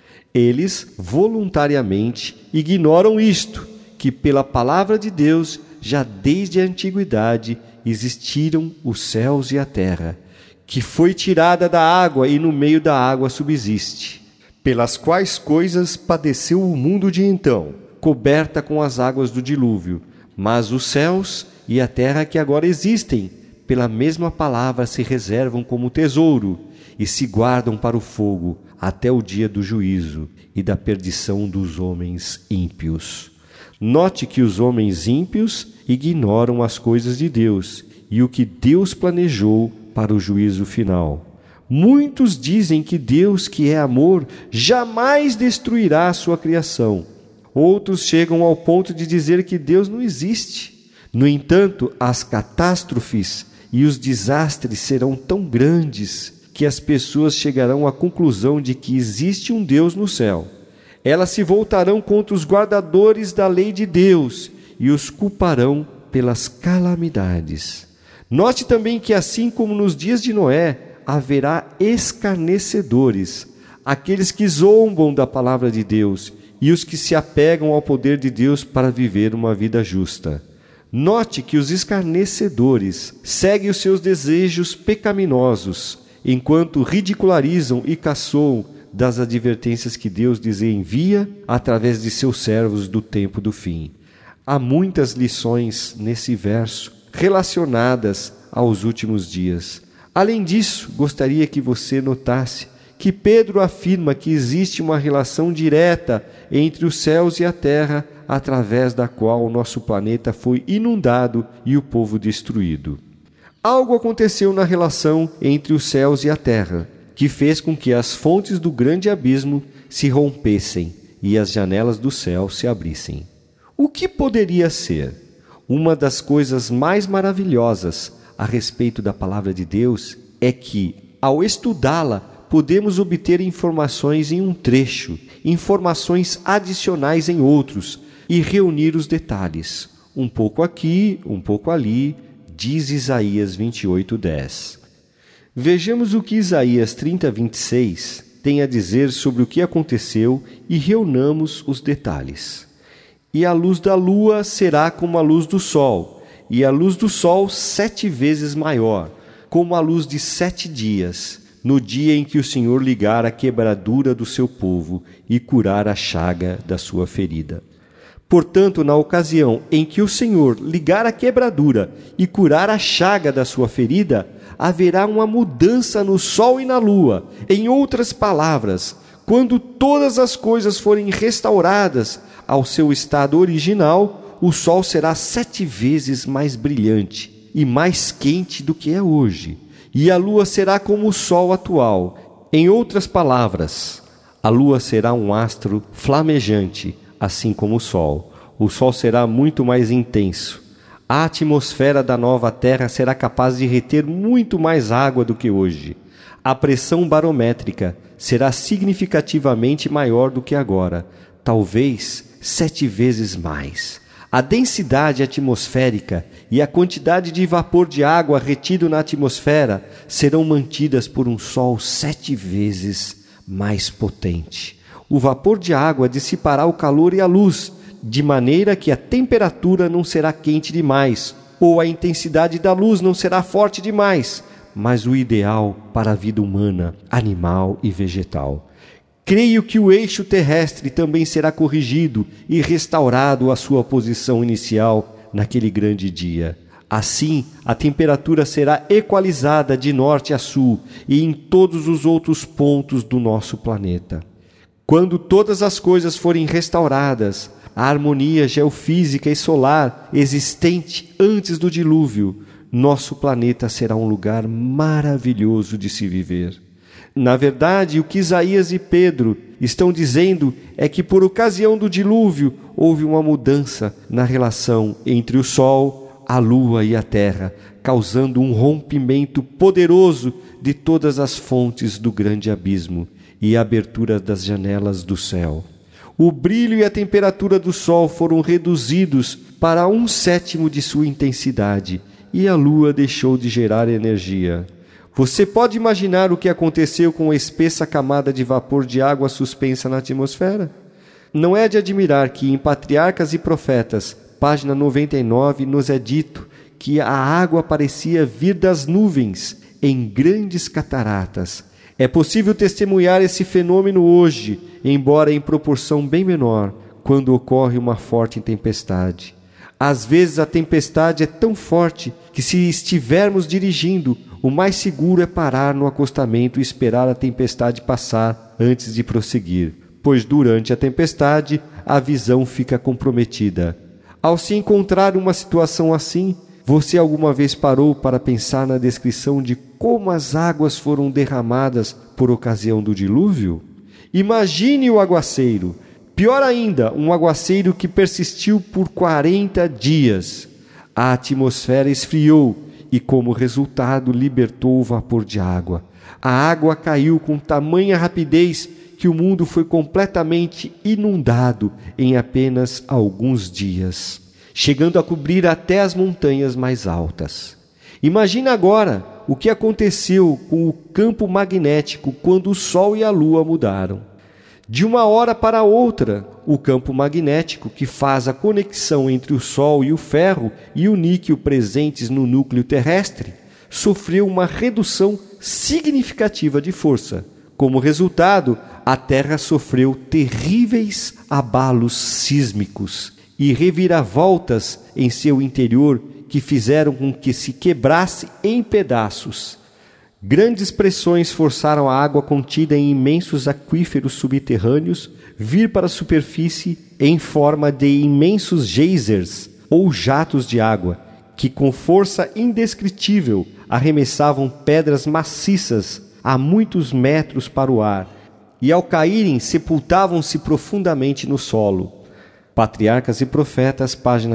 Eles voluntariamente ignoram isto, que pela palavra de Deus, já desde a antiguidade, existiram os céus e a terra, que foi tirada da água e no meio da água subsiste, pelas quais coisas padeceu o mundo de então, coberta com as águas do dilúvio. Mas os céus e a terra que agora existem, pela mesma palavra se reservam como tesouro e se guardam para o fogo até o dia do juízo e da perdição dos homens ímpios. Note que os homens ímpios ignoram as coisas de Deus e o que Deus planejou para o juízo final. Muitos dizem que Deus, que é amor, jamais destruirá a sua criação. Outros chegam ao ponto de dizer que Deus não existe. No entanto, as catástrofes e os desastres serão tão grandes que as pessoas chegarão à conclusão de que existe um Deus no céu. Elas se voltarão contra os guardadores da lei de Deus e os culparão pelas calamidades. Note também que, assim como nos dias de Noé, haverá escarnecedores, aqueles que zombam da palavra de Deus e os que se apegam ao poder de Deus para viver uma vida justa. Note que os escarnecedores seguem os seus desejos pecaminosos, enquanto ridicularizam e caçoam das advertências que Deus lhes envia através de seus servos do tempo do fim. Há muitas lições nesse verso relacionadas aos últimos dias. Além disso, gostaria que você notasse que Pedro afirma que existe uma relação direta entre os céus e a terra, através da qual o nosso planeta foi inundado e o povo destruído. Algo aconteceu na relação entre os céus e a terra, que fez com que as fontes do grande abismo se rompessem e as janelas do céu se abrissem. O que poderia ser? Uma das coisas mais maravilhosas a respeito da palavra de Deus é que, ao estudá-la, podemos obter informações em um trecho, informações adicionais em outros, e reunir os detalhes. Um pouco aqui, um pouco ali, diz Isaías 28:10. Vejamos o que Isaías 30:26 têm a dizer sobre o que aconteceu e reunamos os detalhes. E a luz da lua será como a luz do sol, e a luz do sol 7 vezes maior, como a luz de 7 dias, no dia em que o Senhor ligar a quebradura do seu povo e curar a chaga da sua ferida. Portanto, na ocasião em que o Senhor ligar a quebradura e curar a chaga da sua ferida, haverá uma mudança no sol e na lua. Em outras palavras, quando todas as coisas forem restauradas ao seu estado original, o sol será 7 vezes mais brilhante e mais quente do que é hoje, e a lua será como o sol atual. Em outras palavras, a lua será um astro flamejante, assim como o sol. O sol será muito mais intenso. A atmosfera da nova Terra será capaz de reter muito mais água do que hoje. A pressão barométrica será significativamente maior do que agora, talvez 7 vezes mais. A densidade atmosférica e a quantidade de vapor de água retido na atmosfera serão mantidas por um sol 7 vezes mais potente. O vapor de água dissipará o calor e a luz, de maneira que a temperatura não será quente demais, ou a intensidade da luz não será forte demais, mas o ideal para a vida humana, animal e vegetal. Creio que o eixo terrestre também será corrigido e restaurado à sua posição inicial naquele grande dia. Assim, a temperatura será equalizada de norte a sul e em todos os outros pontos do nosso planeta. Quando todas as coisas forem restauradas, a harmonia geofísica e solar existente antes do dilúvio, nosso planeta será um lugar maravilhoso de se viver. Na verdade, o que Isaías e Pedro estão dizendo é que por ocasião do dilúvio houve uma mudança na relação entre o Sol, a Lua e a Terra, causando um rompimento poderoso de todas as fontes do grande abismo e a abertura das janelas do céu. O brilho e a temperatura do Sol foram reduzidos para 1/7 de sua intensidade e a Lua deixou de gerar energia. Você pode imaginar o que aconteceu com a espessa camada de vapor de água suspensa na atmosfera? Não é de admirar que em Patriarcas e Profetas, página 99, nos é dito que a água parecia vir das nuvens em grandes cataratas. É possível testemunhar esse fenômeno hoje, embora em proporção bem menor, quando ocorre uma forte tempestade. Às vezes a tempestade é tão forte que, se estivermos dirigindo, o mais seguro é parar no acostamento e esperar a tempestade passar antes de prosseguir, pois durante a tempestade a visão fica comprometida. Ao se encontrar uma situação assim, você alguma vez parou para pensar na descrição de como as águas foram derramadas por ocasião do dilúvio? Imagine o aguaceiro. Pior ainda, um aguaceiro que persistiu por 40 dias. A atmosfera esfriou e, como resultado, libertou o vapor de água. A água caiu com tamanha rapidez que o mundo foi completamente inundado em apenas alguns dias, chegando a cobrir até as montanhas mais altas. Imagine agora o que aconteceu com o campo magnético quando o Sol e a Lua mudaram. De uma hora para outra, o campo magnético, que faz a conexão entre o Sol e o ferro e o níquel presentes no núcleo terrestre, sofreu uma redução significativa de força. Como resultado, a Terra sofreu terríveis abalos sísmicos e reviravoltas em seu interior que fizeram com que se quebrasse em pedaços. Grandes pressões forçaram a água contida em imensos aquíferos subterrâneos vir para a superfície em forma de imensos geysers ou jatos de água, que com força indescritível arremessavam pedras maciças a muitos metros para o ar, e ao caírem sepultavam-se profundamente no solo. Patriarcas e Profetas, página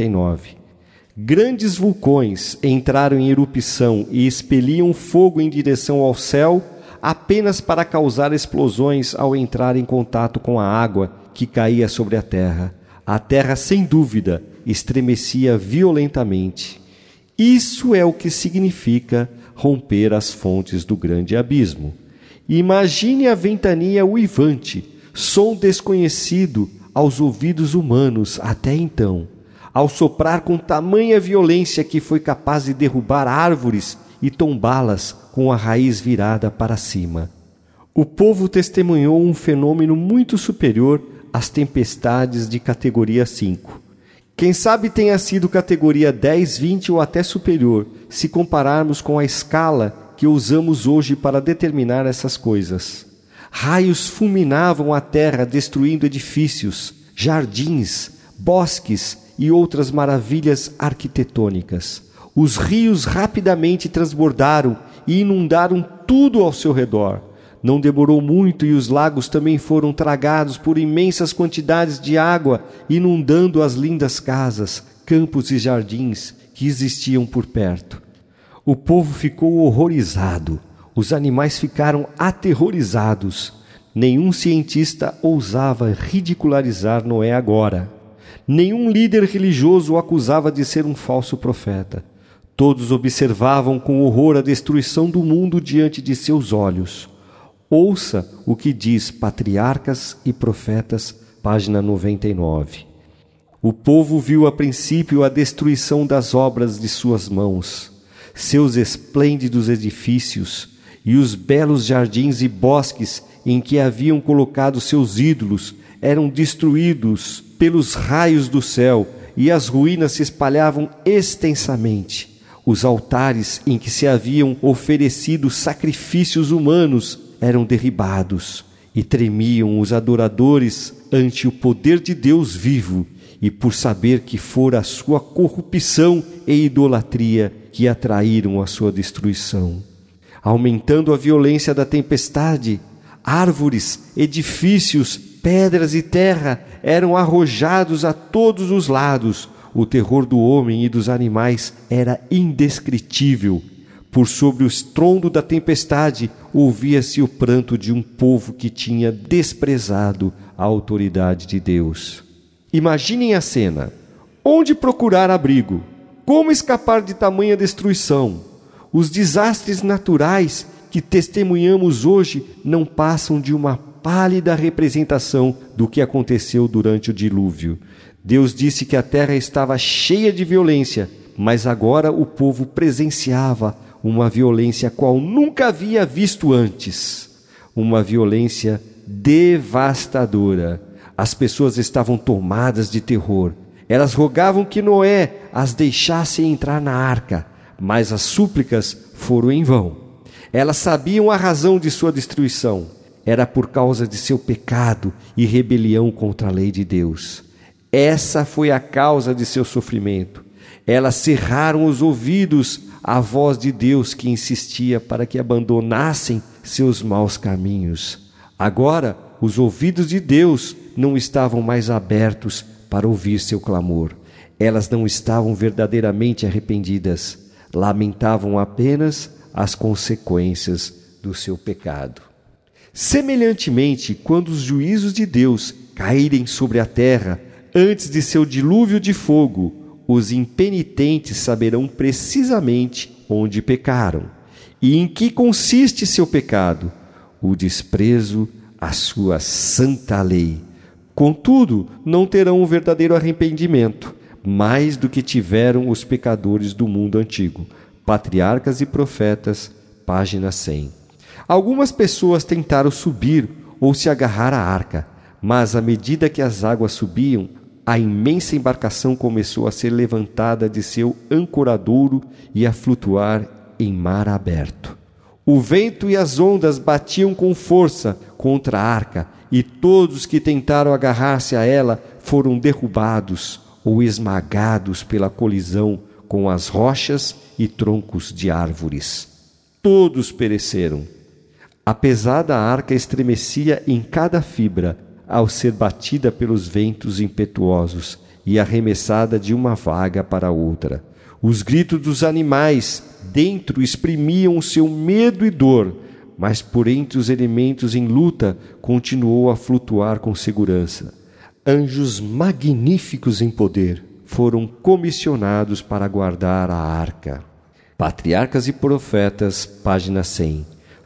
99. Grandes vulcões entraram em erupção e expeliam fogo em direção ao céu apenas para causar explosões ao entrar em contato com a água que caía sobre a terra. A terra, sem dúvida, estremecia violentamente. Isso é o que significa romper as fontes do grande abismo. Imagine a ventania uivante, som desconhecido aos ouvidos humanos até então, ao soprar com tamanha violência que foi capaz de derrubar árvores e tombá-las com a raiz virada para cima. O povo testemunhou um fenômeno muito superior às tempestades de categoria 5. Quem sabe tenha sido categoria 10, 20 ou até superior, se compararmos com a escala que usamos hoje para determinar essas coisas. Raios fulminavam a terra, destruindo edifícios, jardins, bosques e outras maravilhas arquitetônicas. Os rios rapidamente transbordaram e inundaram tudo ao seu redor. Não demorou muito e os lagos também foram tragados por imensas quantidades de água, inundando as lindas casas, campos e jardins que existiam por perto. O povo ficou horrorizado, os animais ficaram aterrorizados. Nenhum cientista ousava ridicularizar Noé agora. Nenhum líder religioso o acusava de ser um falso profeta. Todos observavam com horror a destruição do mundo diante de seus olhos. Ouça o que diz Patriarcas e Profetas, página 99. O povo viu a princípio a destruição das obras de suas mãos, seus esplêndidos edifícios e os belos jardins e bosques em que haviam colocado seus ídolos eram destruídos pelos raios do céu e as ruínas se espalhavam extensamente. Os altares em que se haviam oferecido sacrifícios humanos eram derribados e tremiam os adoradores ante o poder de Deus vivo e por saber que fora a sua corrupção e idolatria que atraíram a sua destruição. Aumentando a violência da tempestade, árvores, edifícios, pedras e terra eram arrojados a todos os lados. O terror do homem e dos animais era indescritível. Por sobre o estrondo da tempestade, ouvia-se o pranto de um povo que tinha desprezado a autoridade de Deus. Imaginem a cena. Onde procurar abrigo? Como escapar de tamanha destruição? Os desastres naturais que testemunhamos hoje não passam de uma pálida representação do que aconteceu durante o dilúvio. Deus disse que a terra estava cheia de violência, mas agora o povo presenciava uma violência qual nunca havia visto antes. Uma violência devastadora. As pessoas estavam tomadas de terror. Elas rogavam que Noé as deixasse entrar na arca, mas as súplicas foram em vão. Elas sabiam a razão de sua destruição. Era por causa de seu pecado e rebelião contra a lei de Deus. Essa foi a causa de seu sofrimento. Elas cerraram os ouvidos à voz de Deus que insistia para que abandonassem seus maus caminhos. Agora, os ouvidos de Deus não estavam mais abertos para ouvir seu clamor. Elas não estavam verdadeiramente arrependidas. Lamentavam apenas as consequências do seu pecado. Semelhantemente, quando os juízos de Deus caírem sobre a terra, antes de seu dilúvio de fogo, os impenitentes saberão precisamente onde pecaram e em que consiste seu pecado, o desprezo à sua santa lei. Contudo, não terão um verdadeiro arrependimento, mais do que tiveram os pecadores do mundo antigo. Patriarcas e Profetas, página 100. Algumas pessoas tentaram subir ou se agarrar à arca, mas à medida que as águas subiam, a imensa embarcação começou a ser levantada de seu ancoradouro e a flutuar em mar aberto. O vento e as ondas batiam com força contra a arca, e todos que tentaram agarrar-se a ela foram derrubados ou esmagados pela colisão com as rochas e troncos de árvores. Todos pereceram. A pesada arca estremecia em cada fibra ao ser batida pelos ventos impetuosos e arremessada de uma vaga para outra. Os gritos dos animais dentro exprimiam o seu medo e dor, mas por entre os elementos em luta continuou a flutuar com segurança. Anjos magníficos em poder foram comissionados para guardar a arca. Patriarcas e Profetas, página 100.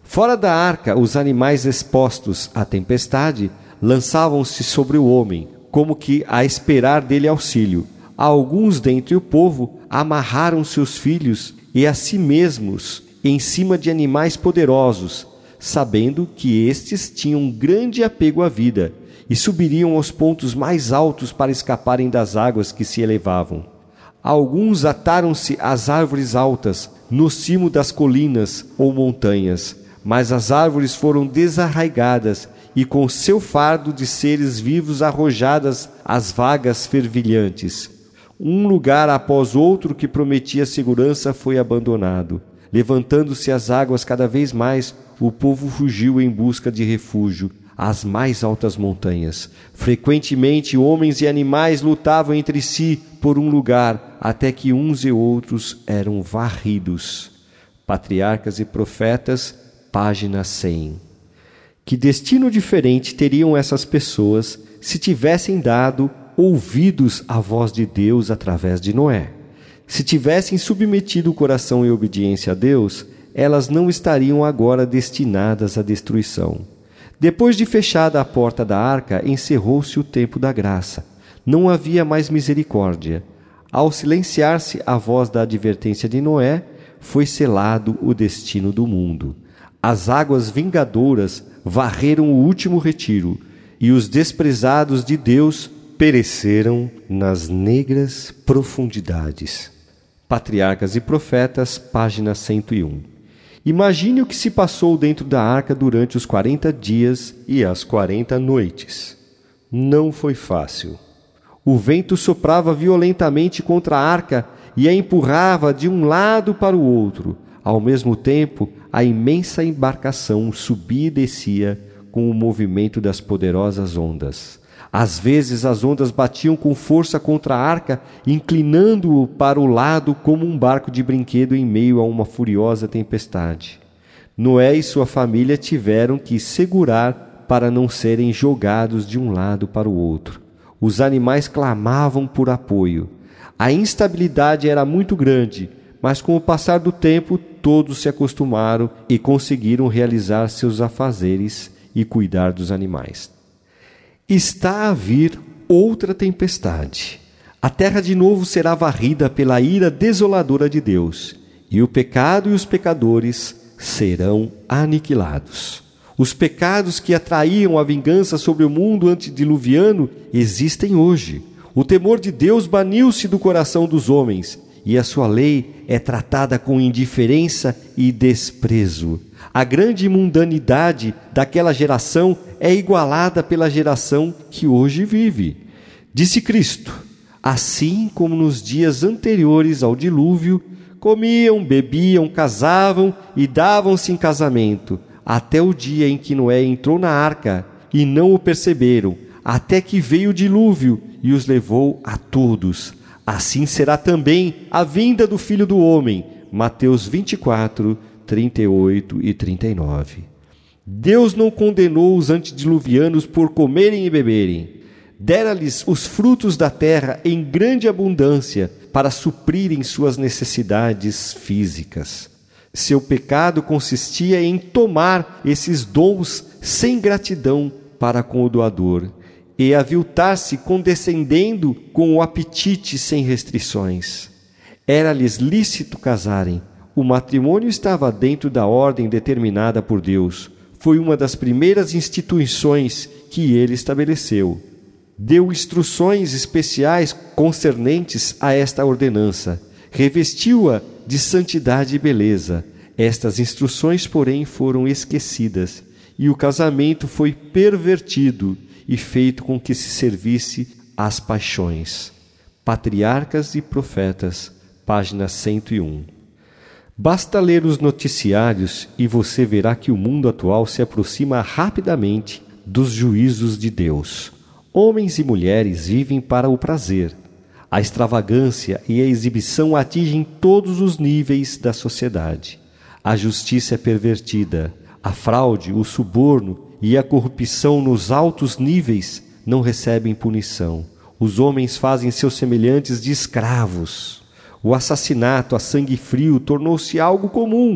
Fora da arca, os animais expostos à tempestade lançavam-se sobre o homem, como que a esperar dele auxílio. Alguns dentre o povo amarraram seus filhos e a si mesmos em cima de animais poderosos, sabendo que estes tinham grande apego à vida, e subiriam aos pontos mais altos para escaparem das águas que se elevavam. Alguns ataram-se às árvores altas, no cimo das colinas ou montanhas, mas as árvores foram desarraigadas e com seu fardo de seres vivos arrojadas às vagas fervilhantes. Um lugar após outro que prometia segurança foi abandonado. Levantando-se as águas cada vez mais, o povo fugiu em busca de refúgio às mais altas montanhas. Frequentemente, homens e animais lutavam entre si por um lugar, até que uns e outros eram varridos. Patriarcas e Profetas, página 100. Que destino diferente teriam essas pessoas se tivessem dado ouvidos à voz de Deus através de Noé? Se tivessem submetido o coração em obediência a Deus, elas não estariam agora destinadas à destruição. Depois de fechada a porta da arca, encerrou-se o tempo da graça. Não havia mais misericórdia. Ao silenciar-se a voz da advertência de Noé, foi selado o destino do mundo. As águas vingadoras varreram o último retiro, e os desprezados de Deus pereceram nas negras profundidades. Patriarcas e Profetas, página 101. Imagine o que se passou dentro da arca durante os 40 dias e as 40 noites. Não foi fácil. O vento soprava violentamente contra a arca e a empurrava de um lado para o outro. Ao mesmo tempo, a imensa embarcação subia e descia com o movimento das poderosas ondas. Às vezes as ondas batiam com força contra a arca, inclinando-o para o lado como um barco de brinquedo em meio a uma furiosa tempestade. Noé e sua família tiveram que segurar para não serem jogados de um lado para o outro. Os animais clamavam por apoio. A instabilidade era muito grande, mas com o passar do tempo todos se acostumaram e conseguiram realizar seus afazeres e cuidar dos animais. Está a vir outra tempestade. A terra de novo será varrida pela ira desoladora de Deus, e o pecado e os pecadores serão aniquilados. Os pecados que atraíam a vingança sobre o mundo antediluviano existem hoje. O temor de Deus baniu-se do coração dos homens, e a sua lei é tratada com indiferença e desprezo. A grande mundanidade daquela geração é igualada pela geração que hoje vive. Disse Cristo: assim como nos dias anteriores ao dilúvio, comiam, bebiam, casavam e davam-se em casamento, até o dia em que Noé entrou na arca, e não o perceberam, até que veio o dilúvio e os levou a todos. Assim será também a vinda do Filho do Homem. Mateus 24, 38 e 39. Deus não condenou os antediluvianos por comerem e beberem. Dera-lhes os frutos da terra em grande abundância para suprirem suas necessidades físicas. Seu pecado consistia em tomar esses dons sem gratidão para com o doador e aviltar-se condescendendo com o apetite sem restrições. Era-lhes lícito casarem. O matrimônio estava dentro da ordem determinada por Deus. Foi uma das primeiras instituições que ele estabeleceu. Deu instruções especiais concernentes a esta ordenança. Revestiu-a de santidade e beleza. Estas instruções, porém, foram esquecidas, e o casamento foi pervertido e feito com que se servisse às paixões. Patriarcas e Profetas, página 101. Basta ler os noticiários e você verá que o mundo atual se aproxima rapidamente dos juízos de Deus. Homens e mulheres vivem para o prazer. A extravagância e a exibição atingem todos os níveis da sociedade. A justiça é pervertida. A fraude, o suborno e a corrupção nos altos níveis não recebem punição. Os homens fazem seus semelhantes de escravos. O assassinato a sangue frio tornou-se algo comum.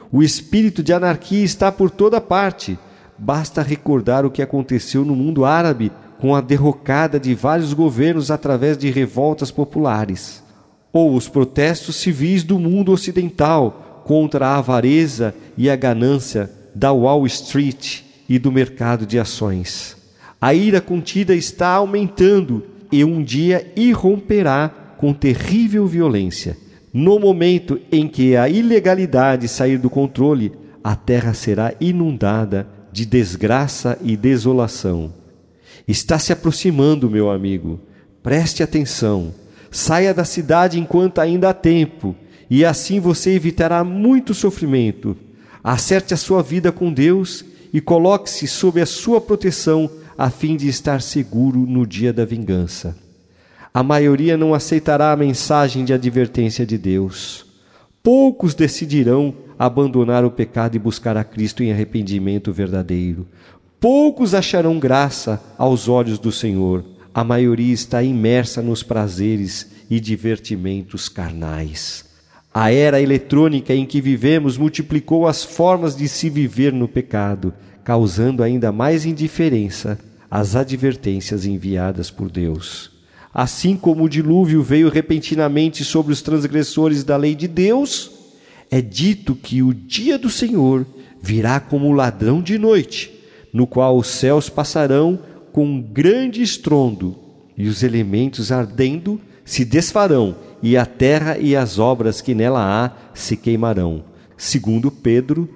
O espírito de anarquia está por toda parte. Basta recordar o que aconteceu no mundo árabe com a derrocada de vários governos através de revoltas populares, ou os protestos civis do mundo ocidental contra a avareza e a ganância da Wall Street e do mercado de ações. A ira contida está aumentando e um dia irromperá com terrível violência. No momento em que a ilegalidade sair do controle, a terra será inundada de desgraça e desolação. Está se aproximando, meu amigo. Preste atenção. Saia da cidade enquanto ainda há tempo, e assim você evitará muito sofrimento. Acerte a sua vida com Deus e coloque-se sob a sua proteção a fim de estar seguro no dia da vingança. A maioria não aceitará a mensagem de advertência de Deus. Poucos decidirão abandonar o pecado e buscar a Cristo em arrependimento verdadeiro. Poucos acharão graça aos olhos do Senhor. A maioria está imersa nos prazeres e divertimentos carnais. A era eletrônica em que vivemos multiplicou as formas de se viver no pecado, causando ainda mais indiferença às advertências enviadas por Deus. Assim como o dilúvio veio repentinamente sobre os transgressores da lei de Deus, é dito que o dia do Senhor virá como ladrão de noite, no qual os céus passarão com um grande estrondo, e os elementos ardendo se desfarão, e a terra e as obras que nela há se queimarão. 2 Pedro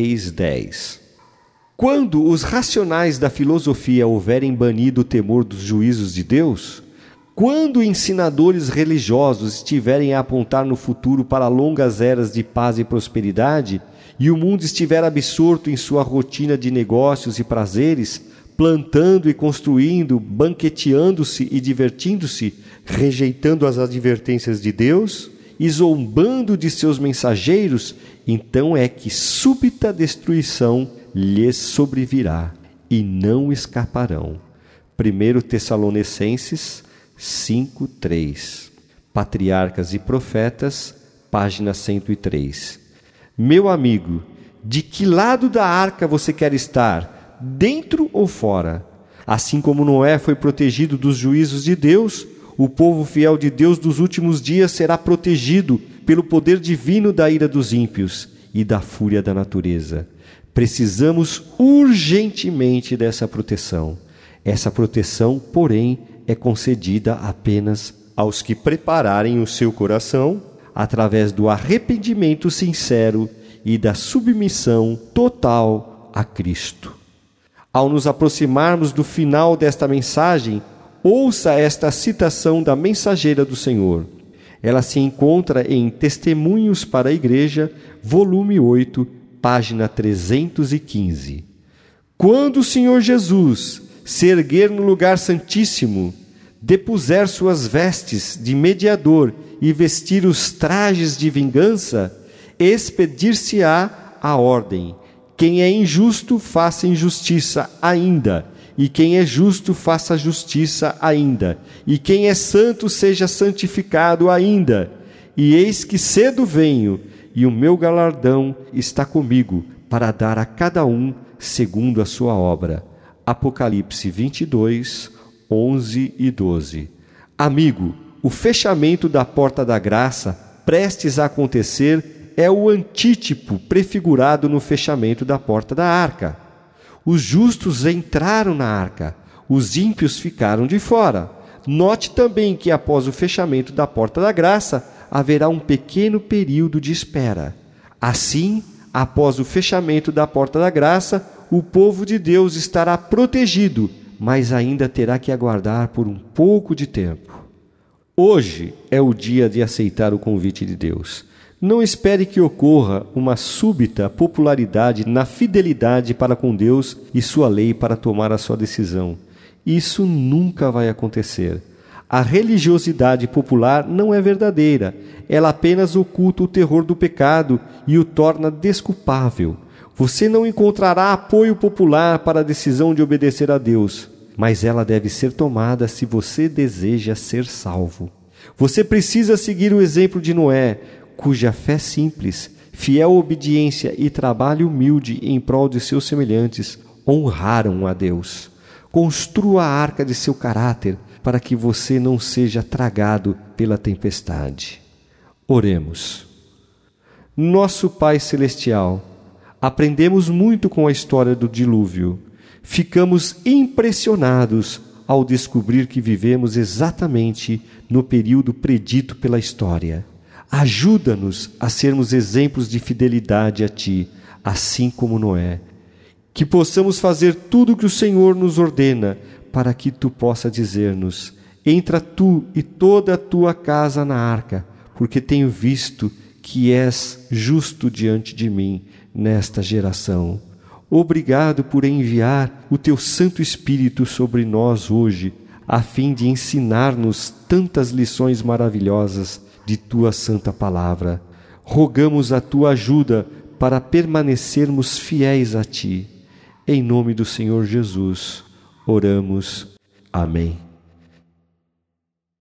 3:10. Quando os racionais da filosofia houverem banido o temor dos juízos de Deus, quando ensinadores religiosos estiverem a apontar no futuro para longas eras de paz e prosperidade, e o mundo estiver absorto em sua rotina de negócios e prazeres, plantando e construindo, banqueteando-se e divertindo-se, rejeitando as advertências de Deus e zombando de seus mensageiros, então é que súbita destruição lhes sobrevirá e não escaparão. 1 Tessalonicenses 5:3. Patriarcas e Profetas, página 103. Meu amigo, de que lado da arca você quer estar? Dentro ou fora? Assim como Noé foi protegido dos juízos de Deus, o povo fiel de Deus dos últimos dias será protegido pelo poder divino da ira dos ímpios e da fúria da natureza. Precisamos urgentemente dessa proteção. Essa proteção, porém, é concedida apenas aos que prepararem o seu coração através do arrependimento sincero e da submissão total a Cristo. Ao nos aproximarmos do final desta mensagem, ouça esta citação da mensageira do Senhor. Ela se encontra em Testemunhos para a Igreja, volume 8, página 315. Quando o Senhor Jesus se erguer no lugar santíssimo, depuser suas vestes de mediador e vestir os trajes de vingança, expedir-se-á a ordem: quem é injusto, faça injustiça ainda, e quem é justo, faça justiça ainda, e quem é santo, seja santificado ainda. E eis que cedo venho, e o meu galardão está comigo, para dar a cada um segundo a sua obra. Apocalipse 22, 11 e 12. Amigo, o fechamento da porta da graça, prestes a acontecer, é o antítipo prefigurado no fechamento da porta da arca. Os justos entraram na arca, os ímpios ficaram de fora. Note também que após o fechamento da porta da graça, haverá um pequeno período de espera. Assim, após o fechamento da porta da graça, o povo de Deus estará protegido, mas ainda terá que aguardar por um pouco de tempo. Hoje é o dia de aceitar o convite de Deus. Não espere que ocorra uma súbita popularidade na fidelidade para com Deus e sua lei para tomar a sua decisão. Isso nunca vai acontecer. A religiosidade popular não é verdadeira. Ela apenas oculta o terror do pecado e o torna desculpável. Você não encontrará apoio popular para a decisão de obedecer a Deus, mas ela deve ser tomada se você deseja ser salvo. Você precisa seguir o exemplo de Noé, cuja fé simples fiel obediência e trabalho humilde em prol de seus semelhantes, honraram a Deus. Construa a arca de seu caráter para que você não seja tragado pela tempestade. Oremos. Nosso Pai Celestial, aprendemos muito com a história do dilúvio. Ficamos impressionados ao descobrir que vivemos exatamente no período predito pela história. Ajuda-nos a sermos exemplos de fidelidade a Ti, assim como Noé. Que possamos fazer tudo o que o Senhor nos ordena, para que Tu possa dizer-nos: entra tu e toda a tua casa na arca, porque tenho visto que és justo diante de mim nesta geração. Obrigado por enviar o Teu Santo Espírito sobre nós hoje, a fim de ensinar-nos tantas lições maravilhosas de Tua Santa Palavra. Rogamos a Tua ajuda para permanecermos fiéis a Ti. Em nome do Senhor Jesus, oramos. Amém.